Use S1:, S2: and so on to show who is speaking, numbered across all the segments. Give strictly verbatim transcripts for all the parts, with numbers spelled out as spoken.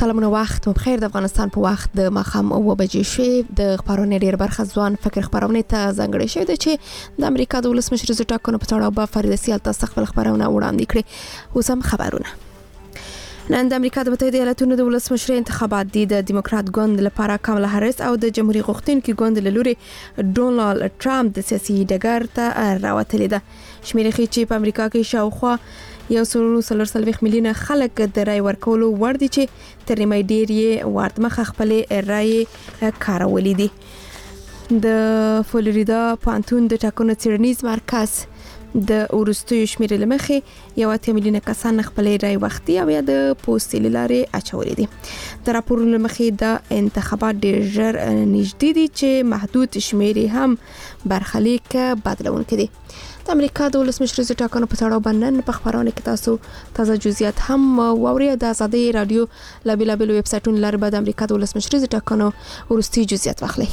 S1: سلامونه وخت مو بخیر. د افغانستان په وخت د ماښام اوه بجې شوې. د خبرونې ډیر برخه ځوان فکر خبرونه ته ځانګړې شوې ده چې د امریکا د ولسمشر زو ټاکنو په تړاو به فرید سیال تاسو خپل خبرونه وړاندې کړي. اوس هم خبرونه. نن د امریکا د متحده ایالاتونو د ولسمشر انتخابات دي. د دیموکرات ګوند لپاره کاملا هریس او د جمهوریت غوښتونکو ګوند له لوري ډونالد ټرمپ د سیاسي ډګر ته راوتلی ده. شمیرې ښیي چې په امریکا کې شاوخوا یو سل سلور سلويخ میلیونه خلک د رای ورکولو وړ دي چې تر نیمه ډیر یې ورتمخه خپل رای کارولې دي. د فلوریدا پانتون د ټاکنو څیړنیز مرکز د ورستیو شمیرې لمخې یو اتیا میلیونه کسان خپل رای وختي او یا د پوسټ لارې اچولې دي. د راپورونو لمخې د انتخابات ډیر ژر نږدې دي چې محدود شمیرې هم برخلیک بدلون کړي. د امریکا د ولسمشر زو ټاکنو په تړاو باندې په خبرونه کې تاسو تازه جزئیات هم واورئ. د آزادۍ رادیو لا بیل بیل ویب سټونو لپاره د امریکا د ولسمشر زو ټاکنو ورستي جزئیات واخلئ.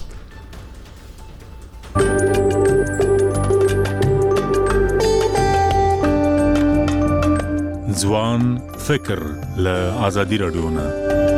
S2: ځوان فکر له آزادۍ رادیو نه.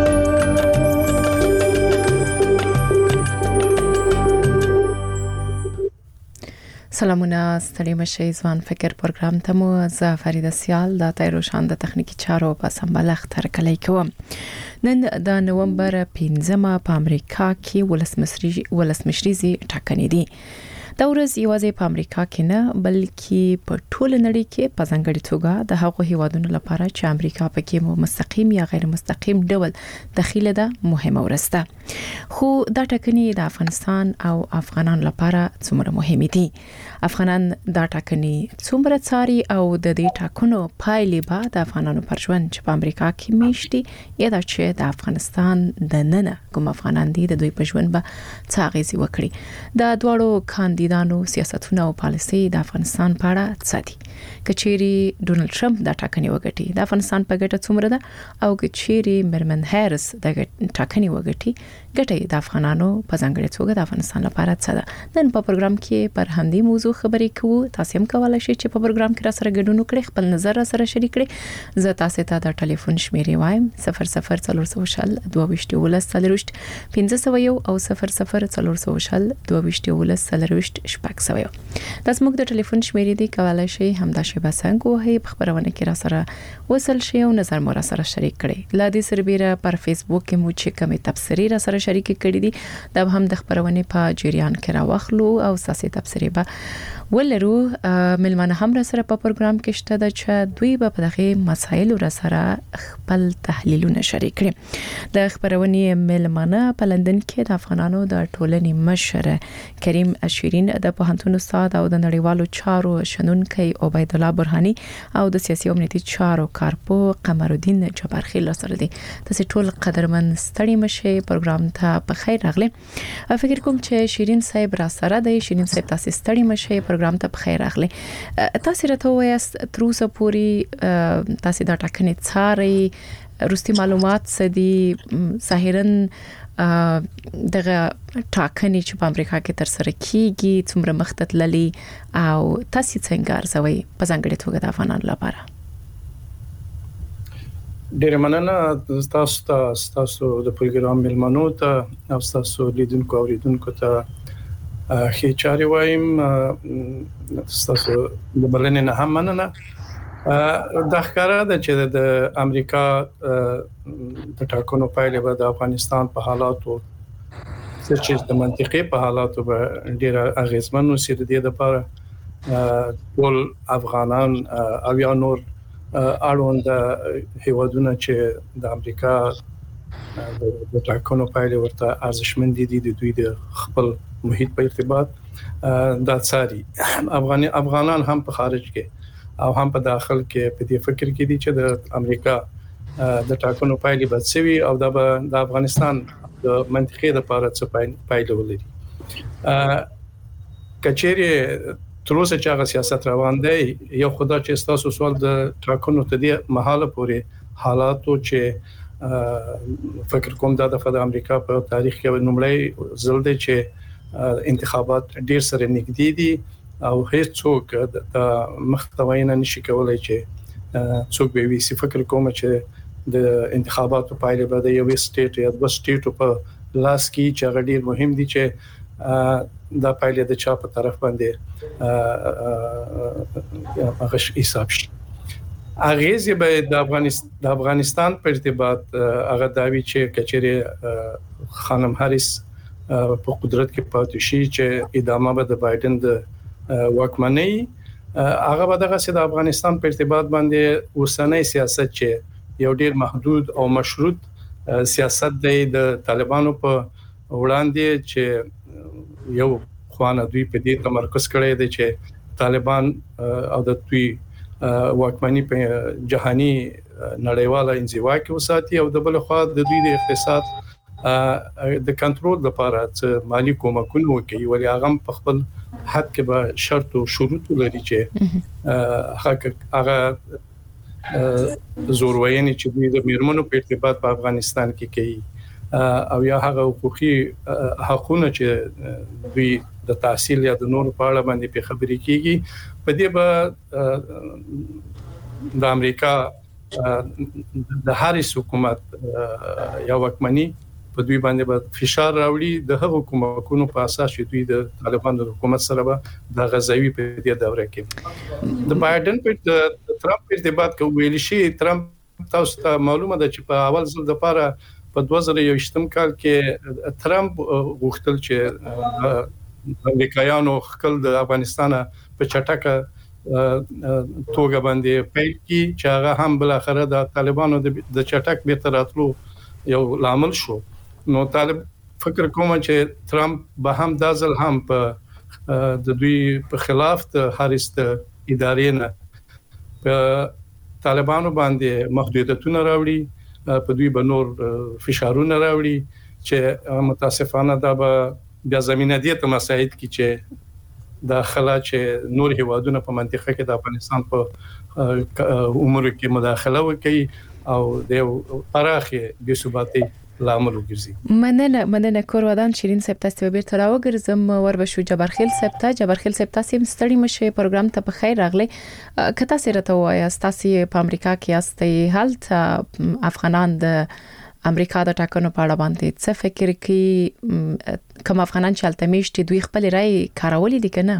S3: سلامونه، ستړي مشئ. ځوان فکر پروګرام ته مو زه فرید سیال د تایروشان د تخنیکی چارو په سمبلخ تر کلی کوم. نن د نومبر پنځمه په امریکا کې ولسمشري ولسمشري ټاکنې دي. دا ورځ یوازې په امریکا کې نه بلکې په ټول نړۍ کې په ځانګړي توګه د هغو هیوادونو لپاره چې امریکا پکې مستقیم یا غیر مستقیم ډول دخیله ده مهمه ورځ ده. خو دا ټاکنې د افغانستان او افغانانو لپاره څومره مهمه دي؟ افغانان دا ټاکنې څومره څاري او د دې ټاکنو پایلې به د افغانانو پر ژوند چې په امریکا کې میشتي یا د چې د افغانستان د نن کوم افغانان دي د دوی په ژوند به څه اغیزه وکړي؟ د دوړو کاندیدانو سیاستونه او پالیسي د افغانستان په اړه څه دي؟ کچيري ډونالد ټرمپ د ټاکنې وګټي د افغانستان په ګټه څومره ده او کچيري مرمن هریس د ټاکنې وګټي ګټه د افغانانو په ځانګړي توګه د افغانستان لپاره څه ده؟ نن په پروګرام کې پر همدې موضوع خبرې کوو. تاسو هم کولای شئ چې په پروګرام کې را سره ګډون وکړئ، خپل نظر را سره شریک کړئ. زه تاسو ته د ټلیفون شمیرې وایم صفر صفر څلور سوه شل دوه ویشت ولس څلرويشت پنځه سوه یو او صفر صفر څلور سوه شل دوه ویشت ولس څلرويشت شپږ سوه یو. تاسو موږ د ټلیفون شمیرې دی کولای شئ همدا شی بسنګ وهي په خبرونه کې را سره وصل شئ او نظر مو را سره شریک کړئ. لا دې سربېره پر فیسبوک کې مو چې کومه تبصرې را سره شریک کړې دي دا هم د خبرونه په جریان کې راوخلو او ساسي تبصرې به ولرو. ملمنه هم را سره په پروګرام کې شته د چې دوی به په دغه مسایل را سره خپل تحلیلونه شریک کړي. د خبرونه ملمنه په لندن کې د افغانانو د ټولنې مشر کریم شیرین د پوهنتون استاد او د نړیوالو چارو شنونکي عبید الله برهانی او د سیاسي او امنیتي چارو کارپو قمرالدین جبارخیل سره دي. تاسو ټول قدرمن ستړي مشه پروګرام ته په خیر راغله. فکر کوم چې شیرین صاحب را سره دی. شیرین صاحب تاسو ستړي مشه پروګرام ته په خیر راغله. تاسو راته وایست تر اوسه پورې تاسو دا ټاکنې څاري روستي معلومات سدي ظاهرن دغه ټاکنې چې په امریکا کې تر سره کیږي څومره مخته تللي او تاسو څنګه ارزوي په ځانګړي توګه د افغانانو لپاره؟
S4: ډیر مننه تاسو ته تاسو د پروګرام ملمنو ته او تاسو لیدونکو او اوریدونکو ته خې چاري وایم. تاسو د بلنې نه هم مننه. د ښکارا د چې د امریکا د ټاکنو پایلې به د افغانستان په حالاتو چې د منطقي په حالاتو به ډیر اغیزمن وسي. د دې لپاره ټول افغانان او یا نور اړوند هیوادونه چې د امریکا د ټاکنو پایلې ورته ارزښمن دي د دوی د خپل محیط په ارتباط د څاري. افغان افغانان هم په خارج کې او هم په داخل کې په دې فکر کې دي چې د امریکا د ټاکنو پایلې به څوي او د افغانستان د منطقې لپاره څه پایلې ولري. کچېری تر اوسه چې هغه سیاست روان دی یو خدای چې تاسو سوال د ټاکنو ته دی محاله پورې حالاتو چې فکر کوم دا د امریکا په تاریخ کې نومړی ځل دی چې انتخابات ډیر سره نږدې دي او هیڅ څوک د محتوینا نشي کولای چې څوک به وي. فکر کوم چې د انتخاباتو پایله به د یو سټیټ یا د سټیټو په لاس کې چې غډیر مهم دي چې دا پایله د چا په طرف باندې هغه حساب شي. اغیزه به د افغانستان د افغانستان په ارتباط هغه داوی چې کچېره خانم هاریس په قدرت کې پاتې شي چې ادامه به د بایدن د واکمنۍ هغه به دغه د افغانستان په ارتباط باندې اوسنۍ سیاست چې یو ډیر محدود او مشروط سیاست دی د طالبانو په وړاندې چې یو خوانه دوی په دې تمرکز کړی دی چې طالبان او د دوی واکمنۍ په جهاني نړیواله انزوا کې وساتي او د بل خوا د دوی د اقتصاد د کنټرول لپاره مالی کومکونه کوي ولې هغه په خپل حد کې به شرط او شروط لري چې هغه زوروینې چې دوی د میرمنو په ارتباط په افغانستان کې کوي او یا هغه حقوقي حقونه چې دوی د تحصیل یا د نور په اړه باندې په خبرې کیږي په دې به د امریکا د هاریس حکومت یا واکمنۍ په دوی باندې به فشار راوړي د هغو حکومتونو په اساس چې دوی د طالبانو حکومت سره به د غزوی په دې دوره کې د بایدن په ترامپ په ارتباط کې ویل شي. ترامپ تاسو ته معلومه ده چې په اول ځل د لپاره په دوه زره یوویشتم کال کې ترامپ غوښتل چې امریکایانو خپل د افغانستان په چټکه توګه باندې پیل کی چې هغه هم بل اخره د طالبانو د چټک به تراتلو یو لامل شو. نو طالب فکر کوم چې ترامپ به هم دازل هم په د دوی په خلاف د هاریس ادارې نه په طالبانو باندې محدودیتونه راوړي په دوی به نور فشارونه راوړي چې متاسفانه دا به بیا زمينه دي ته مساعد کی چې د خلا چې نور هیوادونه په منطقه کې د افغانستان په امور کې مداخله وکړي او د پراخه بې ثباتۍ لامل وګرځي.
S3: مننه مننه کورودان شیرین صاحب تاسو به تر راوګرځم وربشو جبرخیل صاحب ته جبرخیل صاحب تاسو هم ستړي مشه پروګرام ته په خیر راغلی. کته سره ته وایي تاسو په امریکا کې یاستئ حالت افغانان د امریکا د ټاکنو په اړه باندې څه فکر کوي کوم افغانان چې الته میشتي دوی خپل رائے کارولې دي کنه؟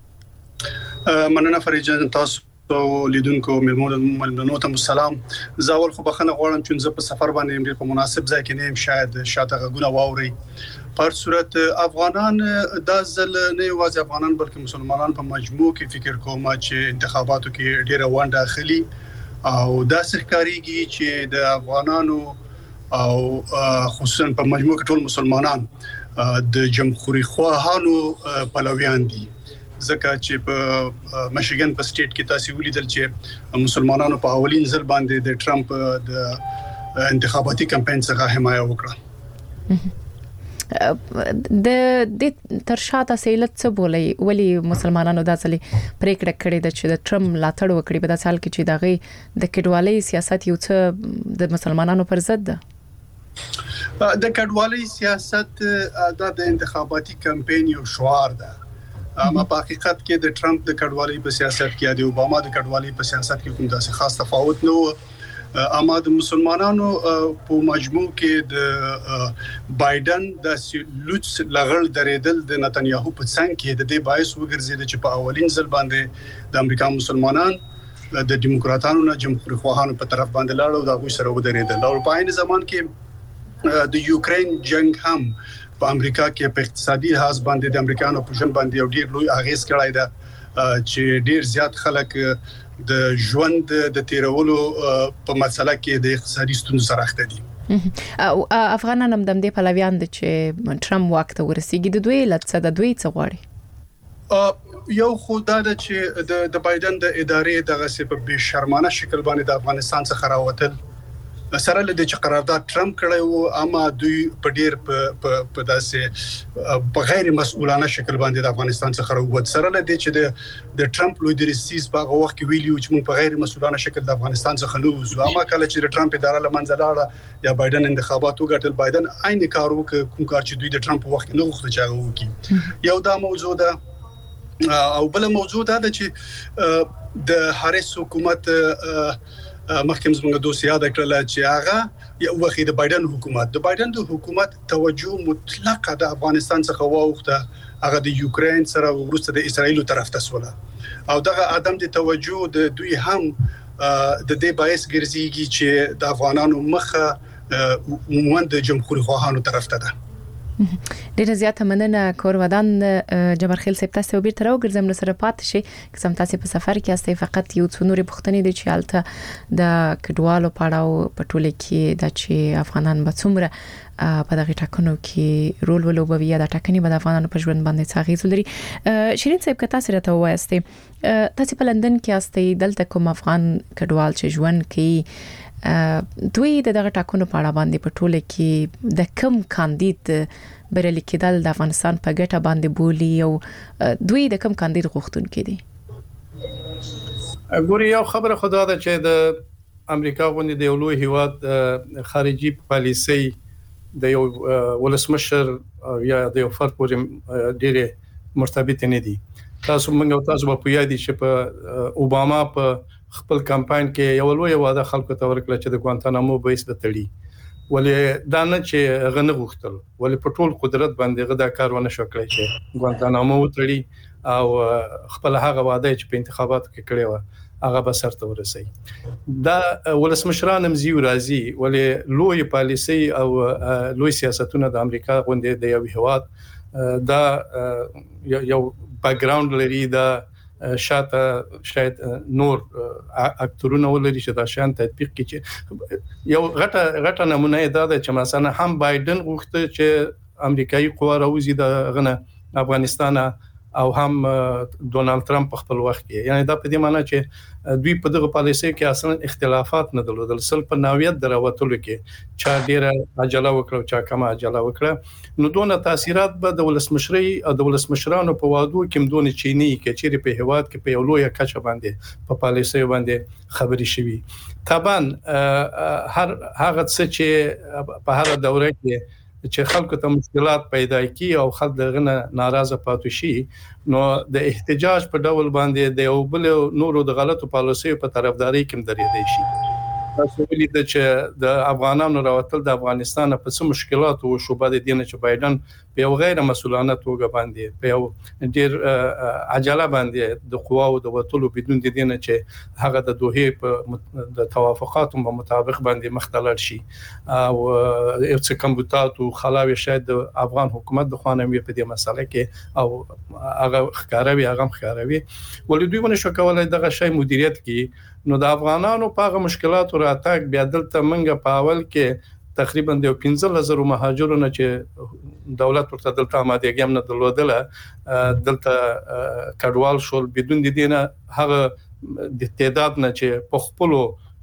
S5: مننه فریجان تاسو تو لیدونکو ملمنو ته السلام. زاول خو بخنه غواړم چې زه په سفر باندې په مناسب ځای کې نیم شاید شاته غوونه واوري. په صورت افغانان د ځل نه یوازې افغانان بلکې مسلمانان په مجموع کې فکر کوم چې انتخاباتو کې ډیره ونډه اخلي او دا ښکاریږي چې د افغانانو او خصوصا په مجموع کې ټول مسلمانان د جمهوریت خواهانو پلویان دي. ځکه چې په میشیګن په سټیټ کې تاسو ولیدل چې مسلمانانو په اولین ځل باندې د ټرمپ د انتخاباتي کمپاین څخه حمایه وکړه.
S3: د د ترشاته سیلت څه بولي ولی مسلمانانو د ځلې پریکړه کړې ده چې د ټرمپ لاتړ وکړي په داسې حال کې چې دغه د کډوالۍ سیاست یو څه د مسلمانانو پر ضد ده.
S5: د کډوالۍ سیاست د انتخاباتي کمپاین یو شعار ده. اما په حقیقت کې د ټرمپ د کډوالۍ په سیاست کې د اوباما د کډوالۍ په سیاست کې کوم داسې خاص تفاوت نه و. اما د مسلمانانو په مجموع کې د بایدن د لوټس لغړ درېدل د نتنیاهو په څنګ کې د دې باعث وګرځید چې په اولین ځل باندې د امریکا مسلمانان د دیموکراتانو نه جمهوریت خواهانو په طرف باندې لاړ او د غوښ سره ودرېدل. او په عین زمان کې د یوکرين جنگ هم په امریکا کې په اقتصادي لحاظ باندې د امریکانو په ژوند باندې یو ډیر لوی اغیز کړی دی چې ډیر زیات خلک د ژوند د تیرولو په مسله کې د اقتصادي ستونزو سره اخته دي.
S3: او افغانان هم د دې پلویان دي چې ټرمپ وخت ورسیږي د دوی لڅ د دوی څه غواړي.
S5: یو خدای د چې د بایدن د ادارې دغه په بې شرمانه شکل باندې د افغانستان څخه راوتل سره له دې چې قرارداد ټرمپ کړی وو اما دوی په ډیر په داسې په غیر مسؤلانه شکل باندې د افغانستان څخه راووت سره له دې چې د ټرمپ لوی درسیز په هغه وخت کې ویلیو چې موږ په غیر مسؤلانه شکل د افغانستان څخه نوځو. اما کله چې د ټرمپ اداره لمنځه لاړه یا بایدن انتخابات وګټل بایدن عین کار وکړ کوم کار چې دوی د ټرمپ وخت نه غوښتل چې هغه وکړي. یو دا موضوع ده او بل موضوع دا ده چې د هاریس حکومت مخکې زموږ دوست یاد کړل چې هغه یو وخت د بایدن حکومت د بایدن د حکومت توجه مطلقه د افغانستان څخه واوښته هغه د یوکرين سره ورسته د اسرایل طرف ته سوله او دغه عدم د توجه د دوی هم د دې باعث ګرځيږي چې د افغانانو مخه عموما د جمهوریت خواهانو طرف ته ده.
S3: ډیره زیاته مننه کور ودان جبرخیل سپتا سو بیر تر وګرځم سره پات شي قسم تاسو په سفر کې استي فقط یو څو نوري پښتني دي چې الته د کډوالو پاړاو پټول کې د چې افغانان به څومره په دغه ټاکنو کې رول ولوبوي یا د ټاکنې په افغانانو په ژوند باندې څاغي زلري شیرین صاحب کته سره ته وایستي تاسو په لندن کې استي دلته کوم افغان کډوال چې ژوند کوي دوی دغه ټاکنو په اړه باندې په ټوله کې د کم کاندید برل کېدل د افغانستان په ګټه باندې بولی او دوی د کم کاندید غوښتونکو دي.
S4: ګوري یو خبره خدا ده چې د امریکا غونډې د یو لوی هیواد خارجي پالیسي د یو ولسمشر یا د یو فرد پورې ډېره مرتبط نه دي. تاسو موږ تاسو په یاد دي چې په اوباما په خپل کمپاین کې یو لوی واده خلکو ته ورکړل چې د ګوانتانامو بیس به تړي ولې دا نه چې غنه غوښتل ولې په ټول قدرت باندې غدا کار ونه شو کړی چې ګوانتانامو تړي او خپل هغه واده چې په انتخاباتو کې کړی و هغه به سرته ورسي. دا ولسمشران مزیو راځي ولې لوی پالیسي او لوی سیاستونه د امریکا غونډې د یو هیواد دا یو بیک ګراوند لري دا شاته شاید نور اکټورونه ولري چې دا شان تطبیق کړي. یو غټه غټه نمونه دا ده چې مثلا هم بایدن غوښته چې امریکایي قوا راوځي د غنه افغانستان او هم ډونالد ترامپ په خپل وخت کې یعنی دا په دې معنی چې دوی په دغه پالیسي کې اصلا اختلافات نه درلودل سل په نوعیت دراوتلو کې چا ډیره عجله وکړه چا کم عجله وکړه نو دونه تاثیرات به د ولسمشري او د ولسمشرانو په وادو کې مدونه چینی کې چیرې په هواد کې په یو لوی کچه باندې په پالیسي باندې خبري شوي. طبعا هر هغه څه چې په هر دوره کې چې خلکو ته مشکلات پیدا کی او خلک دغه ناراضه پاتې شي نو د احتجاج په ډول باندې د یو بل نورو د غلطو پالیسیو په طرفداري کې درېدای شي. تاسو ولید چې د افغانانو راوتل د افغانستان په څه مشکلات او شوبه د دین چې بایدن په یو غیر مسؤلانه توګه باندې په یو ډیر عجله باندې د قواو د وټلو بدون د دین چې هغه د دوه په د توافقاتو په مطابق باندې مختلل شي او یو څه کمبوتات او خلاوي شاید د افغان حکومت د خوانمي په دې مسله کې او هغه ښکاروي هغه ښکاروي ولې دوی ونه شو کولای دغه شی مدیریت کې نو د افغانانو په مشکلاتو راتګ بیا دلته منګه په اول کې تقریبا د پنځه هزار مهاجرونو چې دولت ورته دلته آمادګي هم نه درلودله دلته کډوال شول بدون د دینه هغه د تعداد نه چې په خپل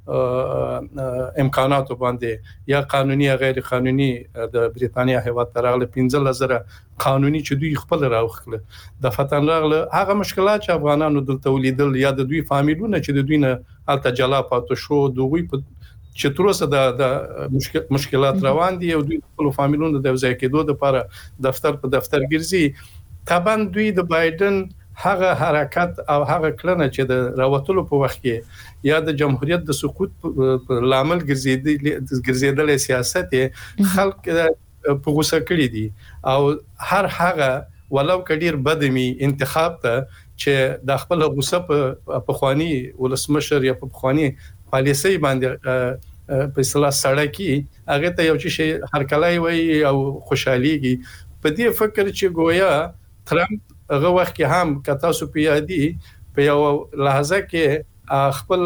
S4: امکاناتو باندې یا قانوني یا غیر قانوني د بریتانیا هیواد ترغله پنځه هزار قانوني چې دوی خپل راوخله د فتن راغله هغه مشکلات چې افغانانو دلته ولیدل یا د دوی فامیلونه چې د دوی نه الته جلا پاتې شو دوی په چې تر اوسه د مشکلات روان دي او دوی خپل فامیلونو د ځای کېدو لپاره دفتر په دفتر ګرځي طبعا دوی د بایدن هغه حرکت او هغه کړنه چې د راوتلو په وخت کې یا د جمهوریت د سقوط په لامل ګرځیدل ګرځیدل سیاست خلک په غوسه کړی دي او هر هغه ولو کډیر بدمي انتخاب ته چې د خپل غوسه په خواني ولسمشر یا په خواني پالیسي باندې په اصطلاح سړکی هغه ته یو شي هر کله وي او خوشحاليږي په دې فکر چې گویا ترامپ هغه وخت کې هم کتا سو پیادي په یو لحظه کې خپل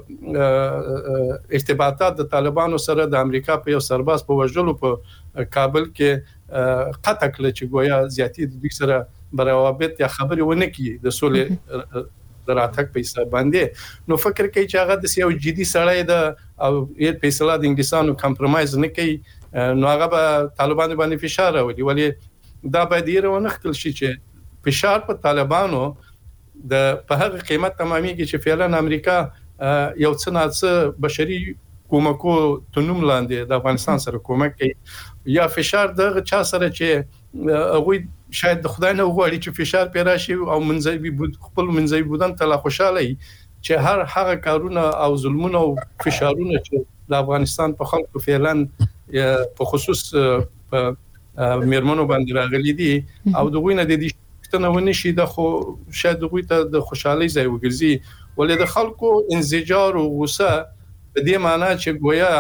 S4: ارتباطات د طالبانو سره د امریکا په یو سرباز په وژلو په کابل کې قطع کړ چې گویا زیاتی د دوی سره بروابط یا خبري ونه کی د سولې دراتک پیسې باندې نو فکر کوي چې هغه د یو جدي سړی د او یې پیسې د انګلیسانو کمپرمایز نه کوي نو هغه به طالبان باندې فشار راوړي ولې دا به ډیر ونه خپل شي چې فشار په طالبانو د په هغه قیمت تمامېږي چې فعلا امریکا یو څه نه بشري کومکو تنوم لاندې د افغانستان سره کومک کوي یا فشار د چا سره چې هغه شاید د خدای نه وغواړي چې فشار پیرا شي او منځوي بود خپل منځوي بودن ته لا خوشاله چې هر هغه کارونه او ظلمونه او فشارونه چې د افغانستان په خلکو فعلا په خصوص په میرمنو باندې راغلي دي او دغه نه د دې څنګه ونشي د خو شاید دغه ته د خوشحالي ځای وګرځي ولې د خلکو انزجار او غوسه په دې معنی چې گویا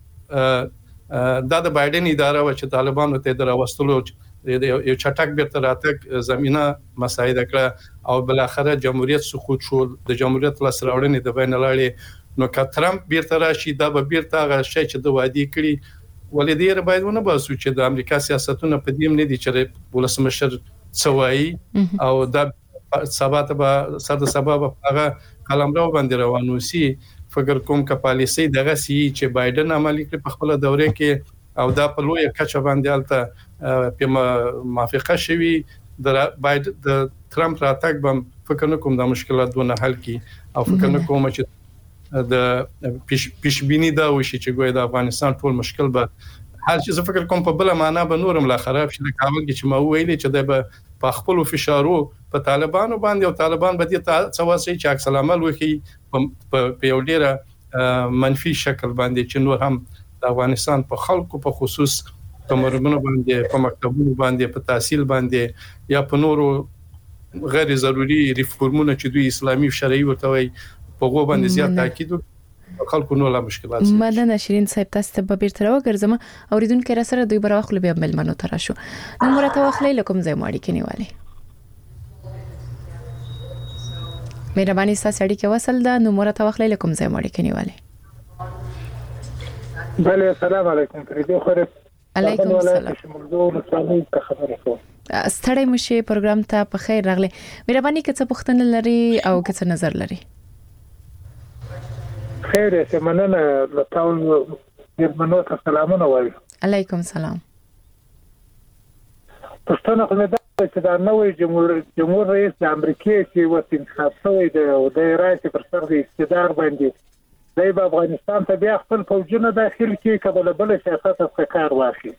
S4: دا د بایدن اداره و چې طالبانو ته دراوستلو یو چټک بیرته راتګ زمينه مساعده کړه او بل اخره جمهوریت سقوط شو د جمهوریت لاس راوړنې د بین اللاړې نو که ترامپ بیرته راشي دا به بیرته هغه شی چې د وادي کړی ولې دې باید ونه باسو چې د امریکا سیاستونه په دې نه دي چې ولسمشر څوایي او دا سبا ته سره سبب هغه قلمرو باندې روانو سي فکر کوم ک پالیسي دغه سي چې بایدن عملي کړ په خپل دوره کې او دا په لوی کچه باندې الته په موافقه شوي د بایدن د ترامپ راتګ بم فکر نه کوم د مشکلاتونو حل کی او فکر نه کوم چې د پیشبینی دا وشي چې ګویا د افغانستان ټول مشکل به هر څه فکر کوم په بل معنا به نورم لا خراب شي کابل کې چې ما ویلي چې د په خپل فشارو په طالبانو باندې او طالبان به دې څواسي چې عکس العمل وکړي په یو ډیر منفي شکل باندې چې نور هم د افغانستان په خلکو په خصوص په مرمنو باندې په مکتبونو باندې په تحصیل باندې یا په نورو غیر ضروري ریفورمونو چې دوی اسلامي شرعي ورته وي په غو باندې زیات تاکید خلکو نو لا مشکلات دي
S3: مدن شیرین صاحب تاسو ته به بیرته راوګرځم اوریدونکو را سره دوی براخلو بیا ملمنو تر شو نو مرته واخلې لکم زې ماړي کینیواله مهرباني ستاسو اړیکه وصل ده نو مرته واخلې لکم زې ماړي کینیواله
S6: بله السلام علیکم پریدو خره
S3: علیکم السلام
S6: موضوع رسالې ته خبره کوم
S3: ستړی مشه پروګرام ته په خیر راغله مهرباني که څه پوښتنه لري او که څه نظر لري
S6: خیر ته مننه لټاول یمنو ته سلامونه وایم
S3: علیکم السلام
S6: پښتون خو نه چې دا نوې جمهور جمهور رئیس د امریکای چې وڅ انتخاب شوی دی او د رئیس پر سر د اقتدار باندې د افغانستان ته بیا خپل فوجونه داخل کړي کبل بل سیاست څخه کار واخلي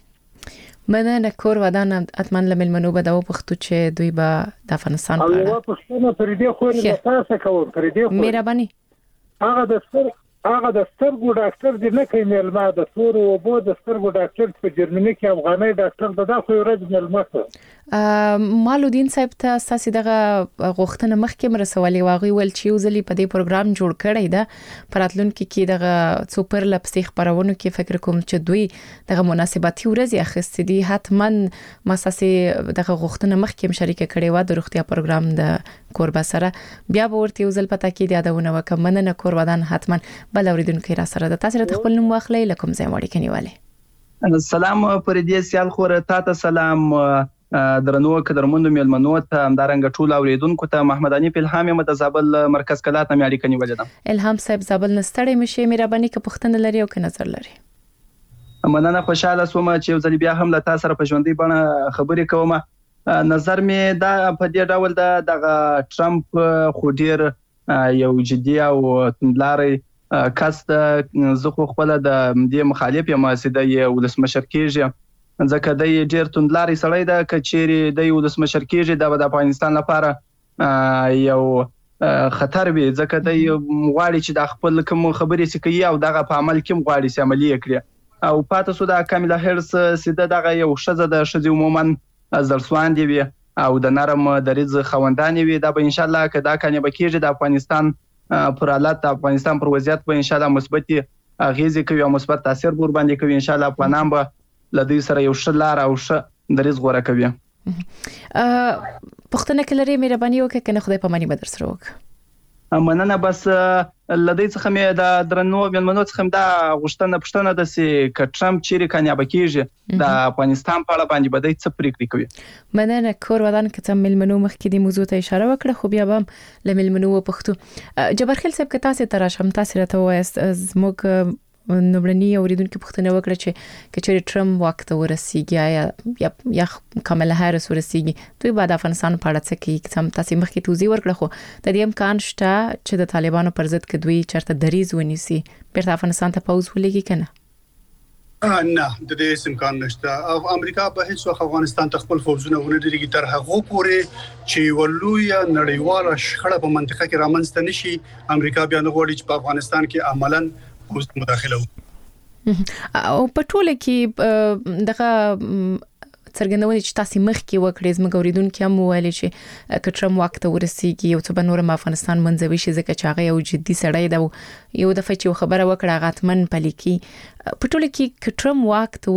S3: مننه کور ودان اتمن لمنو به دا پښتو چې دوی به د افغانستان
S6: او یو پښتون پر دې خو نه تاسو کوم پر دې خو
S3: مهرباني
S6: هغه د سر هغه د سترګو ډاکټر دی نه کوي ملما د تور او بو د سترګو ډاکټر په جرمني کې افغاني ډاکټر د دا خو ورځ ملما
S3: مالودین صاحب ته اساسي دغه غوښتنه مخکې مرسولې واغوي ول چې یو ځلې په دې پروګرام جوړ کړی دا پراتلونکو کې دغه سوپر لپسې خبرونه کې فکر کوم چې دوی دغه مناسباتي ورځ اخستې دي حتما مساسي دغه غوښتنه مخکې شریک کړي و د روغتیا پروګرام د کوربه سره بیا به ورته یو ځل پتا کې د یادونه وکمنه نه کور ودان حتما بل اوریدونکو را سره د تاسو ته خپل نوم واخلې لکم زې مړی کنيواله
S7: السلام پر دې سیال خوره تاسو سلام درنو قدرمنو ملمنو ته همدارنګ ټول اوریدونکو ته محمد انیف الهام یم د زابل مرکز کلات مې اړیکه نیولې ده
S3: الهام صاحب زابل نستړی مشه مهرباني که پښتنه لري او که نظر لري
S7: مننه خوشاله سوم چې یو ځل بیا هم له تاسو سره په ژوندۍ بڼه خبرې کوم نظر مې دا په دې ډول د دغه ټرمپ خو ډیر یو جدي او تندلاري کس د زه خو خپل د دې مخالف یم چې د ولسمشر کېږي ځکه د ډیر تندلاري سړی د کچېری د ولسمشر کېږي د افغانستان لپاره یو خطر وي ځکه د غواړي چې د خپل کوم خبرې سکي او دغه په عمل کې غواړي چې عملي کړي او پاتې سو د کاملا هرس سیده دغه یو شزه د شزي عموما زرسوان دی وي او د نرم دریز خوندانې وي دا به ان شاء الله کدا کنه بکیږي د افغانستان پر حالت د افغانستان پر وضعیت به ان شاء الله مثبت اغیزه کوي او مثبت تاثیر ور باندې کوي ان شاء الله افغانان به لدی سره یو شلار او ش دریز غوړه کوي
S3: پښتنه کلري مهرباني وکړه کنه خدای په مانی بدر سره وک
S7: مننه بس لدی څخه مې د درنو ملمنو څخه دا غوښتنه پښتنه د سي ک ټرمپ چیرې کنه بکیږي د افغانستان په اړه باندې بده څه پریکړه کوي
S3: مننه کور ودان کته ملمنو مخکې د موضوع ته اشاره وکړه خو بیا هم لملمنو پښتو جبرخیل صاحب که تاسو تراشم تاسو راته وایست زموږ نوبلنی اوریدونکو پښتنه وکړه چې کچېری ټرمپ وخت ورسیږي یا یا کاملا هارس ورسیږي دوی بعد افغانستان په اړه څه کوي چې تاسو مخکې توضیح ورکړه خو د دې امکان شته چې د طالبانو پر ضد کې دوی چرته دریز ونیسي بیرته افغانستان ته پاوز ولګي کنه
S5: نه د دې امکان نشته او امریکا به هیڅ وخت افغانستان ته خپل فوجونه ونه لري تر هغه پورې چې ولویا نړیواله شخړه په منطقه کې رامنځته نشي. امریکا بیا نه غواړي چې په افغانستان کې عملاً پوز مداخله وکړي
S3: او په ټوله کې دغه څرګندونه چې تاسو مخ کې وکړې زما ګوریدونکو هم ویل چې کټرم وخت ورسیږي او څه بنور افغانستان منځوي شي ځکه چې هغه یو جدي سړی دی یو دفعه چې خبره وکړه غاتمن پلیکی په ټوله کې کټرم وخت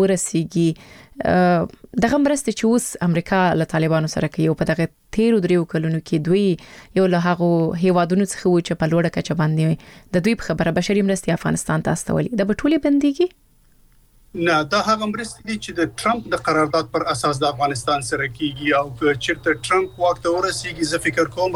S3: ورسیږي دغه مرسته چې اوس امریکا له طالبانو سره کوي او په دغه تیرو دریو کلونو کې دوی یو له هغه هیوادونو څخه و چې په لوړه کچه باندې د دوی په خبره بشري مرستې افغانستان ته استولي د بټولي بنديږي
S5: نه دا هغه مرستې دي چې د ټرمپ د قرارداد پر اساس د افغانستان سره کیږي او چې ټرمپ وخت ورسیږي زه فکر کوم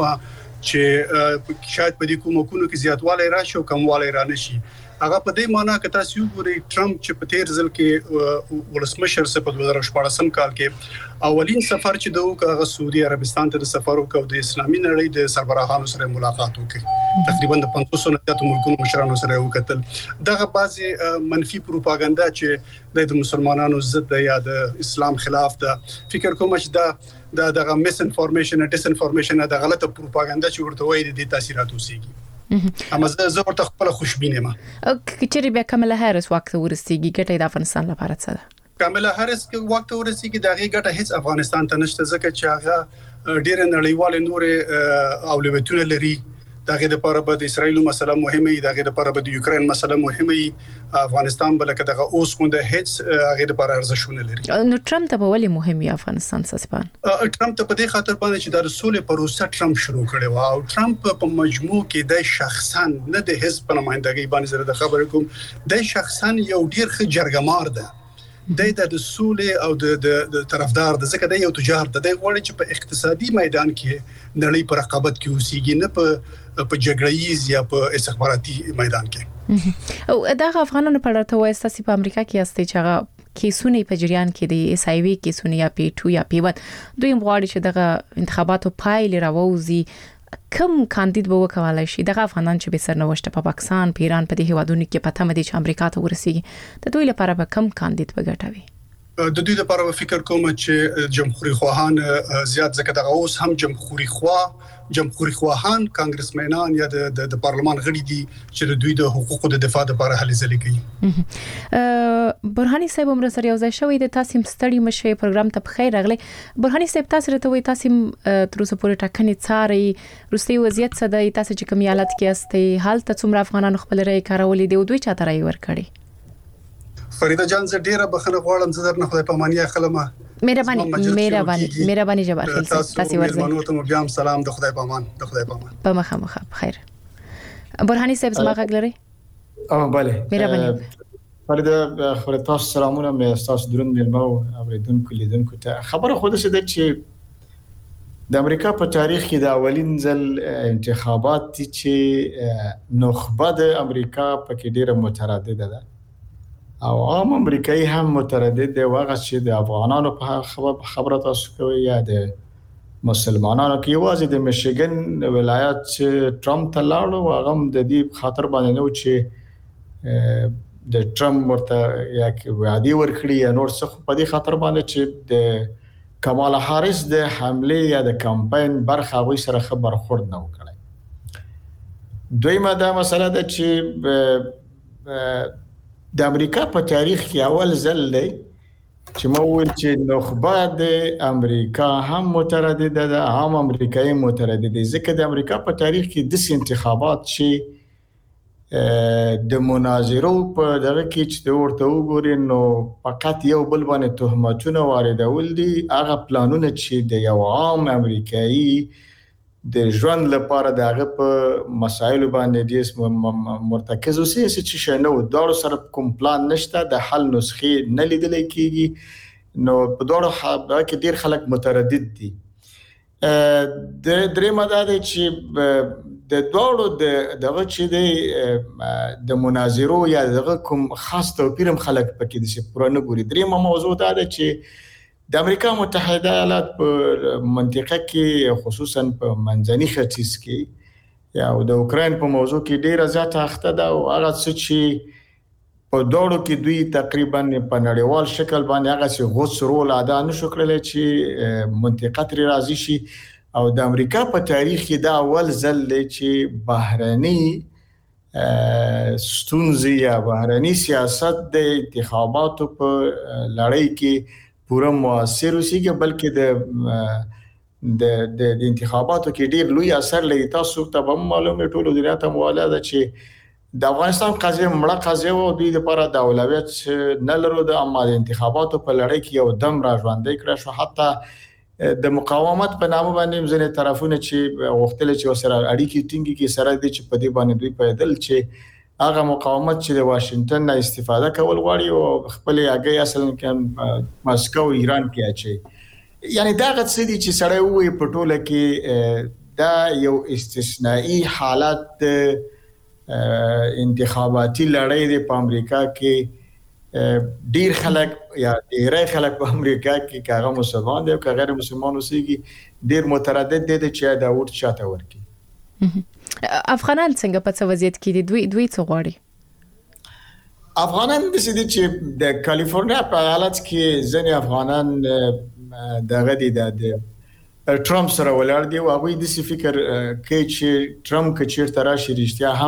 S5: چې شاید په دې کومو کې زیاتوالی راشي او کموالی را نشي. هغه په دې معنی کې تاسو وګورئ ټرمپ چې په تیر ځل کې ولسمشر سره په دوه زره شپږم کال کې اولین سفر چې دوه هغه سعودي عربستان ته سفر وکړ د اسلامي نړۍ د سربراهانو سره ملاقات وکړ تقریبا د پنځوس نه زیاتو ملکونو مشرانو سره وکتل. دغه بعضي منفي پروپاګاندا چې د مسلمانانو ضد یا د اسلام خلاف ده فکر کوم چې دا د دغه میس انفارمیشن ډیس انفارمیشن د غلطه پروپاګاندا چې ورته وایي د تاثیرات وسیږي. اما زه زه ورته خپل خوشبینه ما
S3: کچېری بیا کمالا هریس وخت ورسیږي ګټه د افغانستان لپاره څه ده؟
S5: کمالا هریس کې وخت ورسیږي دغه ګټه هیڅ افغانستان ته نشته ځکه چې هغه ډېر نړیوال نور اولویتونه لري. دغه لپاره به د اسرایل مسله مهمه وي دغه لپاره به د یوکرين مسله مهمه وي. افغانستان بل کده اوس کوم د هیڅ هغه لپاره ارزښونه لري.
S3: نو ټرمپ ته ولې مهم وي افغانستان سسپان؟
S5: ټرمپ ته په دې خاطر باندې چې د رسول پروسه ټرمپ شروع کړي و او ټرمپ په مجموع کې د شخصا نه د حزب په نمائندګۍ باندې زره د خبرې کوم د شخصا یو ډیر ښه جرګمار ده د د رسول او د د طرفدار د ځکه د یو تجار د غوړي چې په اقتصادي میدان کې نړۍ پر رقابت کې اوسېږي نه په په جګړهیز یا په استخباراتي میدان کې.
S3: او دا افغانانو په اړه ته وایي تاسو په امریکا کې استئ چې هغه کیسونه په جریان کې د اس ای وی کیسونه یا پی ټو یا پی ون دوی غواړي چې دغه انتخاباتو پایل راووزي کوم کاندید به وکولای شي دغه افغانان چې به سرنوشت په پاکستان په ایران په دې هیوادونو کې پته مدي چې امریکا ته ورسیږي د دوی لپاره به کوم کاندید وګټوي؟
S5: د دوی لپاره فکر کوم چې جمهوریت خواهان زیات ځکه دغه اوس هم جمهوریت خواه جمهوریت خواهان کانګرسمنان یا د د پارلمان غړي دي چې د دوی د حقوقو د دفاع لپاره هلې ځلې
S3: کوي. برهاني صاحب عمر سره یو ځای شوی د تاسو مستړی مشه پروګرام ته بخیر راغلی. برهاني صاحب تاسو ته وایي تاسو تر اوسه پورې ټاکنې څاري روسي وضعیت څه دی تاسو چې کوم حالت کې استئ حالت څومره افغانانو خپل رای کارولې دی او دوی چاته رای ورکړي؟
S5: فریده جان زه ډیره بخنه غواړم زه درنه خدای پاماني خلمه
S3: مهرباني مهرباني مهرباني جبار خیل تاسو ورځي
S5: مېلمنو ته بیا هم سلام د خدای پامان د خدای پامان
S3: په مخه مخه بخیر. برهاني صاحب زما غږ لري؟
S8: اه بله
S3: مهرباني
S8: فريده خبر تاسو سلامونه مې تاسو درون مېلمو اوریدونکو لیدونکو ته خبره خو ده چې د امریکا په تاریخ کې د اولین ځل انتخابات چې نخبه د امریکا په کې ډیره متردده ده او عام امریکایي هم متردد دی واغه چې د افغانانو په خبره تاسو کوي یا د مسلمانانو کې یوازې د میشیګن ولایت چې ټرمپ ته لاړو هغه د دې خاطر باندې نو چې د ټرمپ ورته یا کې وعده ورکړي یا نور څه په دې خاطر باندې چې د کمالا هاریس د حمله یا د کمپاین برخه وي سره خبر خورد نه وکړي. دویمه دا مسله ده چې د امریکا په تاریخ کې اول ځل دی چې مو ویل چې نخبه د امریکا هم متردد ده هم امریکایي متردد دي ځکه د امریکا په تاریخ کې د انتخابات چې د مناظرو په دغه کې چې د ورته وګوري نو فقط یو بل باندې تهمتونه واردول دي هغه پلانونه چې د یو عام امریکایي د ژوند لپاره دغه په مسایلو باندې د مرتکز اوسې چې شنو دارو سره کوم پلان نشته د حل نسخې نه لیدل کیږي نو په دغه حالت کې ډیر خلک متردد دي. د درې ماده چې د دوړو د دغه چې د مناظرو یا دغه کوم خاص توپیرم خلک پکې د پرانه ګوري. درې موضوع دا ده چې د امریکا متحده ایالات په منطقه کې خصوصا په منځني ختیځ کې یا د اوکراین په موضوع کې ډیره زیاته اخته ده او هغه څه چې په دوړو کې دوی تقریبا په نړیوال شکل باندې هغه سي غوڅ رول ادا نشو کړل چې منطقه تر راضي شي او د امریکا په تاریخ کې دا اول ځل چې بهرني ستونزې یا بهرني سیاست د انتخاباتو په لړۍ کې پوره موثر اوسېږي بلکې د د د انتخاباتو کې ډېر لوی اثر لري. تاسو ته معلومه ټول دنیا ته مواله ده چې د افغانستان قضیه مړه قضیه او دوی لپاره د اولویت نه لرو د اما د انتخاباتو په لړۍ کې یو دم را ژوندې کړ شو. حتی د مقاومت په نامه باندې ځینې طرفونه چې وختل چې سره اړیکې ټینګي کې سره دي چې په دې باندې دوی پیدل چې هغه مقاومت چې د واشنگټن نه استفاده کول غواړي او خپل هغه اصلا کې مسکو ایران کې اچي. یعنی دا غت سدي چې سره وې په ټوله کې دا یو استثنایی حالت انتخاباتي لړۍ د امریکا کې ډیر خلک یا ډیرای خلک په امریکا کې کاغه مسلمان دي او غیر مسلمان اوسېږي ډیر متردد دي چې دا ووټ چاته ورکړي.
S3: افغانان څنګه په څه وضعیت کې دي دوی دوی څه غواړي؟
S8: افغانان د سدي چې د کالیفورنیا په ایالت کې ځینې افغانان دغه دي د ټرمپ سره ولاړ دي او هغه د فکر کوي چې ټرمپ کچیر تراشي رښتیا هم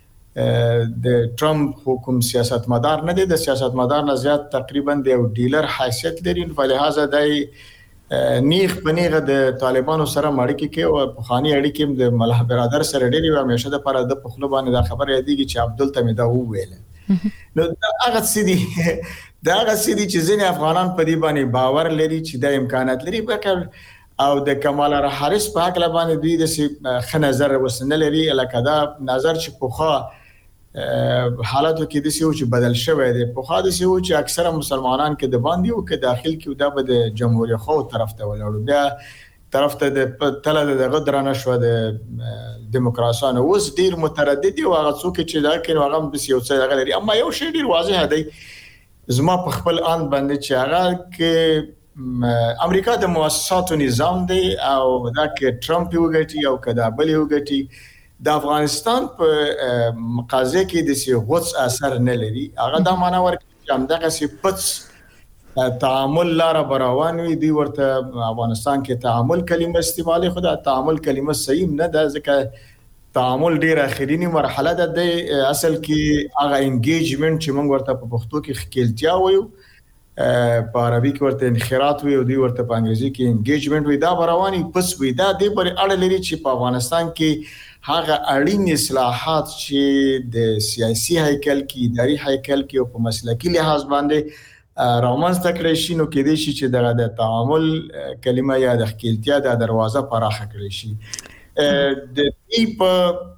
S8: د ټرمپ حکومت سیاستمدار نه دی، د سیاستمدار نه زیات تقریبا د یو ډیلر حیثیت لري. په لحاظه د نیغ پنیغه د طالبانو سره مړکی کې او په خاني اړیکې د ملح برادر سره ډېری و همیشه د پر د پخلو باندې د خبر یادېږي چې عبدل تمیدا وویل. نو هغه سړي دا هغه سړي چې ځینې افغانان په دې باندې باور لري چې د امکانات لري بکر او د کمال هریس په حق باندې دوی د ښه نظر وسنه لري لکه دا نظر چې پوخا حالاتو کې د سیو چې بدل شوی دی. پوخا د سیو چې اکثره مسلمانان کې د باندې او کې داخل کې دا به د جمهوریت خو طرف ته ولاړو بیا طرف ته د تل د غدرانه شو د دیموکراسانو اوس ډیر متردد او هغه څوک چې دا کې هغه د سیو څه غلري. اما یو شی ډیر واضح دی زما په خپل ان باندې چې هغه کې امریکا د مؤسساتو نظام دی او دا کې ټرمپ وګټي او کدا بل وګټي د افغانستان په مقازه کې د سی غوڅ اثر نه لري. هغه دا معنا ورکړي چې همدغه سی پڅ تعامل لار براوان وي دی ورته افغانستان کې تعامل کلمه استعمالي خدا تعامل کلمه صحیح نه ده ځکه تعامل ډیر اخرینی مرحله ده. د اصل کې هغه انګیجمنت چې موږ ورته په پښتو کې خکېلتیا وایو په عربي کې ورته انخراط وي او دی ورته په انګریزي کې انګیجمنت وي. دا براواني پس وي دا د پر اړه لري چې په افغانستان کې هغه اړین اصلاحات چې د سیاسي هیکل کې اداري هیکل کې او په مسلکي لحاظ باندې رامنځته کړی شي نو کې دي چې دغه د تعامل کلمه یا د خپلتیا د دروازه پراخه کړی شي. د دې په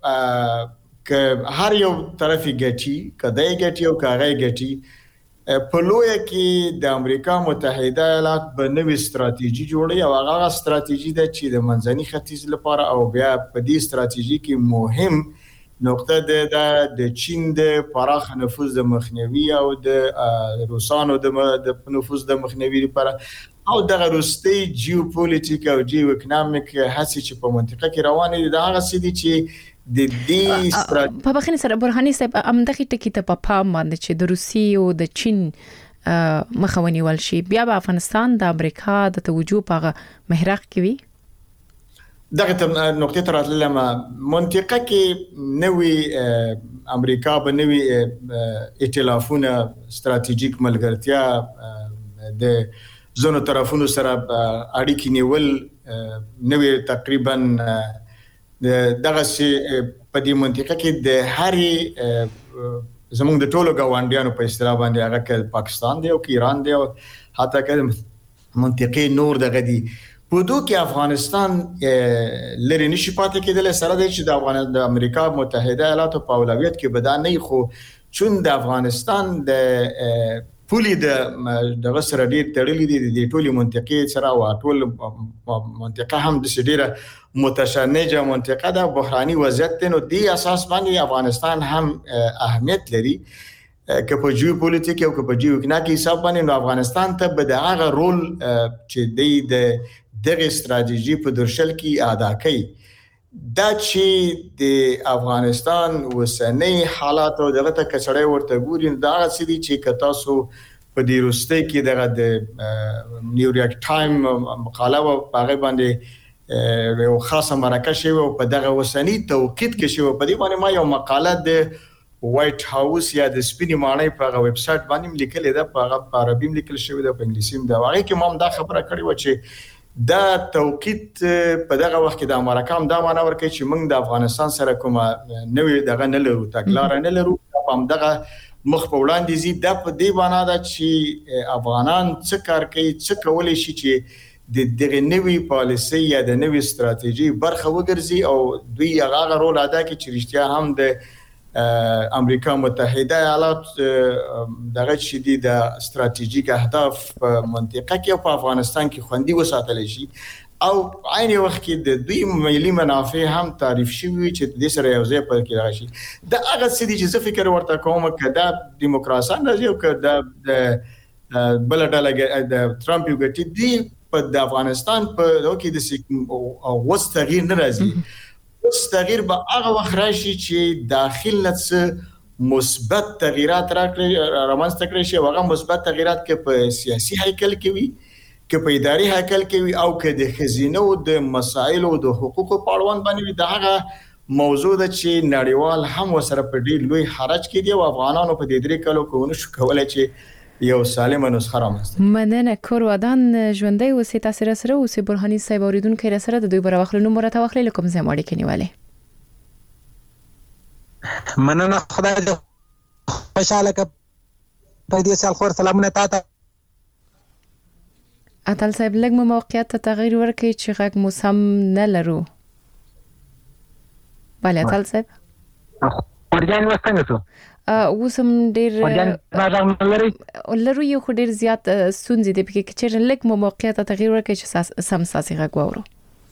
S8: هر یو طرفي ګټي کدی ګټي او کاغی ګټي په لوی کې د امریکا متحده ایالات په نوې ستراتیژي جوړي او هغه ستراتیژي د چې د منځني ختیځ لپاره او بیا په دې ستراتیژي کې مهم نقطه د د چین د پراخ نفوذ د مخنیوي او د روسانو د نفوذ د مخنیوي لپاره او د روسي جیوپولیټیک او جیو اکونومیک هڅې چې په منطقه کې روانې دي. دا هغه څه دي چې د دې
S3: په بخښنه سره برهاني صاحب امدغه ټکی ته په پام باندې چې د روسي او د چین مخاوني ول شي بیا په افغانستان د امریکا د توجه په محراق کې وي.
S8: دغه نقطه تر لمه منطقه کې نوې امریکا به نوې ائتلافونه ستراتیژیک ملګرتیا د زونو طرفونو سره اړیکې نیول نوې تقریبا دغه سي په دې منطقه کې د هرې زموږ د ټولو غونډیانو په اصطلاح باندې هغه کې پاکستان دی او ایران دی او حتی که منطقه نور دغه دی په دوه کې افغانستان لري نشي پاتې کېدل سره د چې د افغان د امریکا متحده ایالاتو په اولویت کې بدانې خو چون د افغانستان د پولی د دغه سره ډیر تړلې دي د ټولي منطقې سره او ټول منطقه هم د ډیره متشنجه منطقه ده بحراني وضعیت نو دی اساس باندې افغانستان هم اهمیت لري که په جیو پولیټیک او که په جیو اکونومیک حساب باندې نو افغانستان ته به دغه رول چې د دغه ستراتیژي په درشل کې ادا کوي دا چې د افغانستان وسنۍ حالات او دغه ته کچړې ورته ګوري دا سړي چې کتا سو په دې روسته کې دغه د نیویارک ټایم مقاله او هغه باندې یو خاصه مرکه شوی او په دغه وسنۍ توقید کې شوی په دې باندې ما یو مقاله د وایټ هاوس یا د سپینې ماڼۍ په هغه ویب سټ باندې لیکل ده په هغه عربي لیکل شوی ده په انګلیسي هم دا هغه کې ما دا خبره کړې و چې دا توقید په دغه وخت کې د امریکا هم دا معنا ورکوي چې موږ د افغانستان سره کومه نوې دغه نه لرو تګلاره نه لرو هم دغه مخ په وړاندې زی د په دې معنا ده چې افغانان څه کار کوي څه کولای شي چې د دغه نوې پالیسي یا د نوې ستراتیژي برخه وګرځي او دوی هغه رول ادا کوي چې رښتیا هم د امریکا متحده ایالات دغه شدي د استراتیژیک اهداف په منطقه کې او په افغانستان کې خوندي وساتل شي او عین وخت کې د دوی ملي منافع هم تعریف شوی چې د سره یو ځای پر کې راشي د هغه سړي چې زه فکر ورته کوم کدا دیموکراسي نه یو کدا د بل ډله د ټرمپ یو ګټي دی په د افغانستان په دوکې د اوس تغییر نه راځي اوس تغییر به هغه وخت راشي چې داخل نه مثبت تغیرات راکړي رامنځته کړي شي هغه مثبت تغیرات کې په سیاسي هیکل کې وي کې په اداري هیکل کې وي او کې د خزینه او د مسایل او د حقوقو په اړوند باندې وي دا هغه موضوع ده چې نړیوال هم وسره په ډیر لوی حرج کې دي او افغانانو په دې درې کلو کې ونه شو کولای چې یو سالمه نسخه رامنځته
S3: مننه کور ودان ژوندۍ اوسې تاسو سره اوسې برهاني صاحب اوریدونکو سره د دوی بر واخلو نمبر ته واخلې کوم ځای ماړي کې نیواله
S9: مننه خدای دې خوشاله کړه په دې سال خور سلامونه تاسو
S3: اتل صاحب لږ مو موقعیت ته تغییر ورکړي چې غږ مو سم نه لرو بله اتل صاحب
S9: ورجان وستنګ څه
S3: اوسم ډیر لرو یو خو ډیر زیات سونځي د پکې چې لږ مو موقعیت ته تغییر ورکړي چې سم ساسي غږ وورو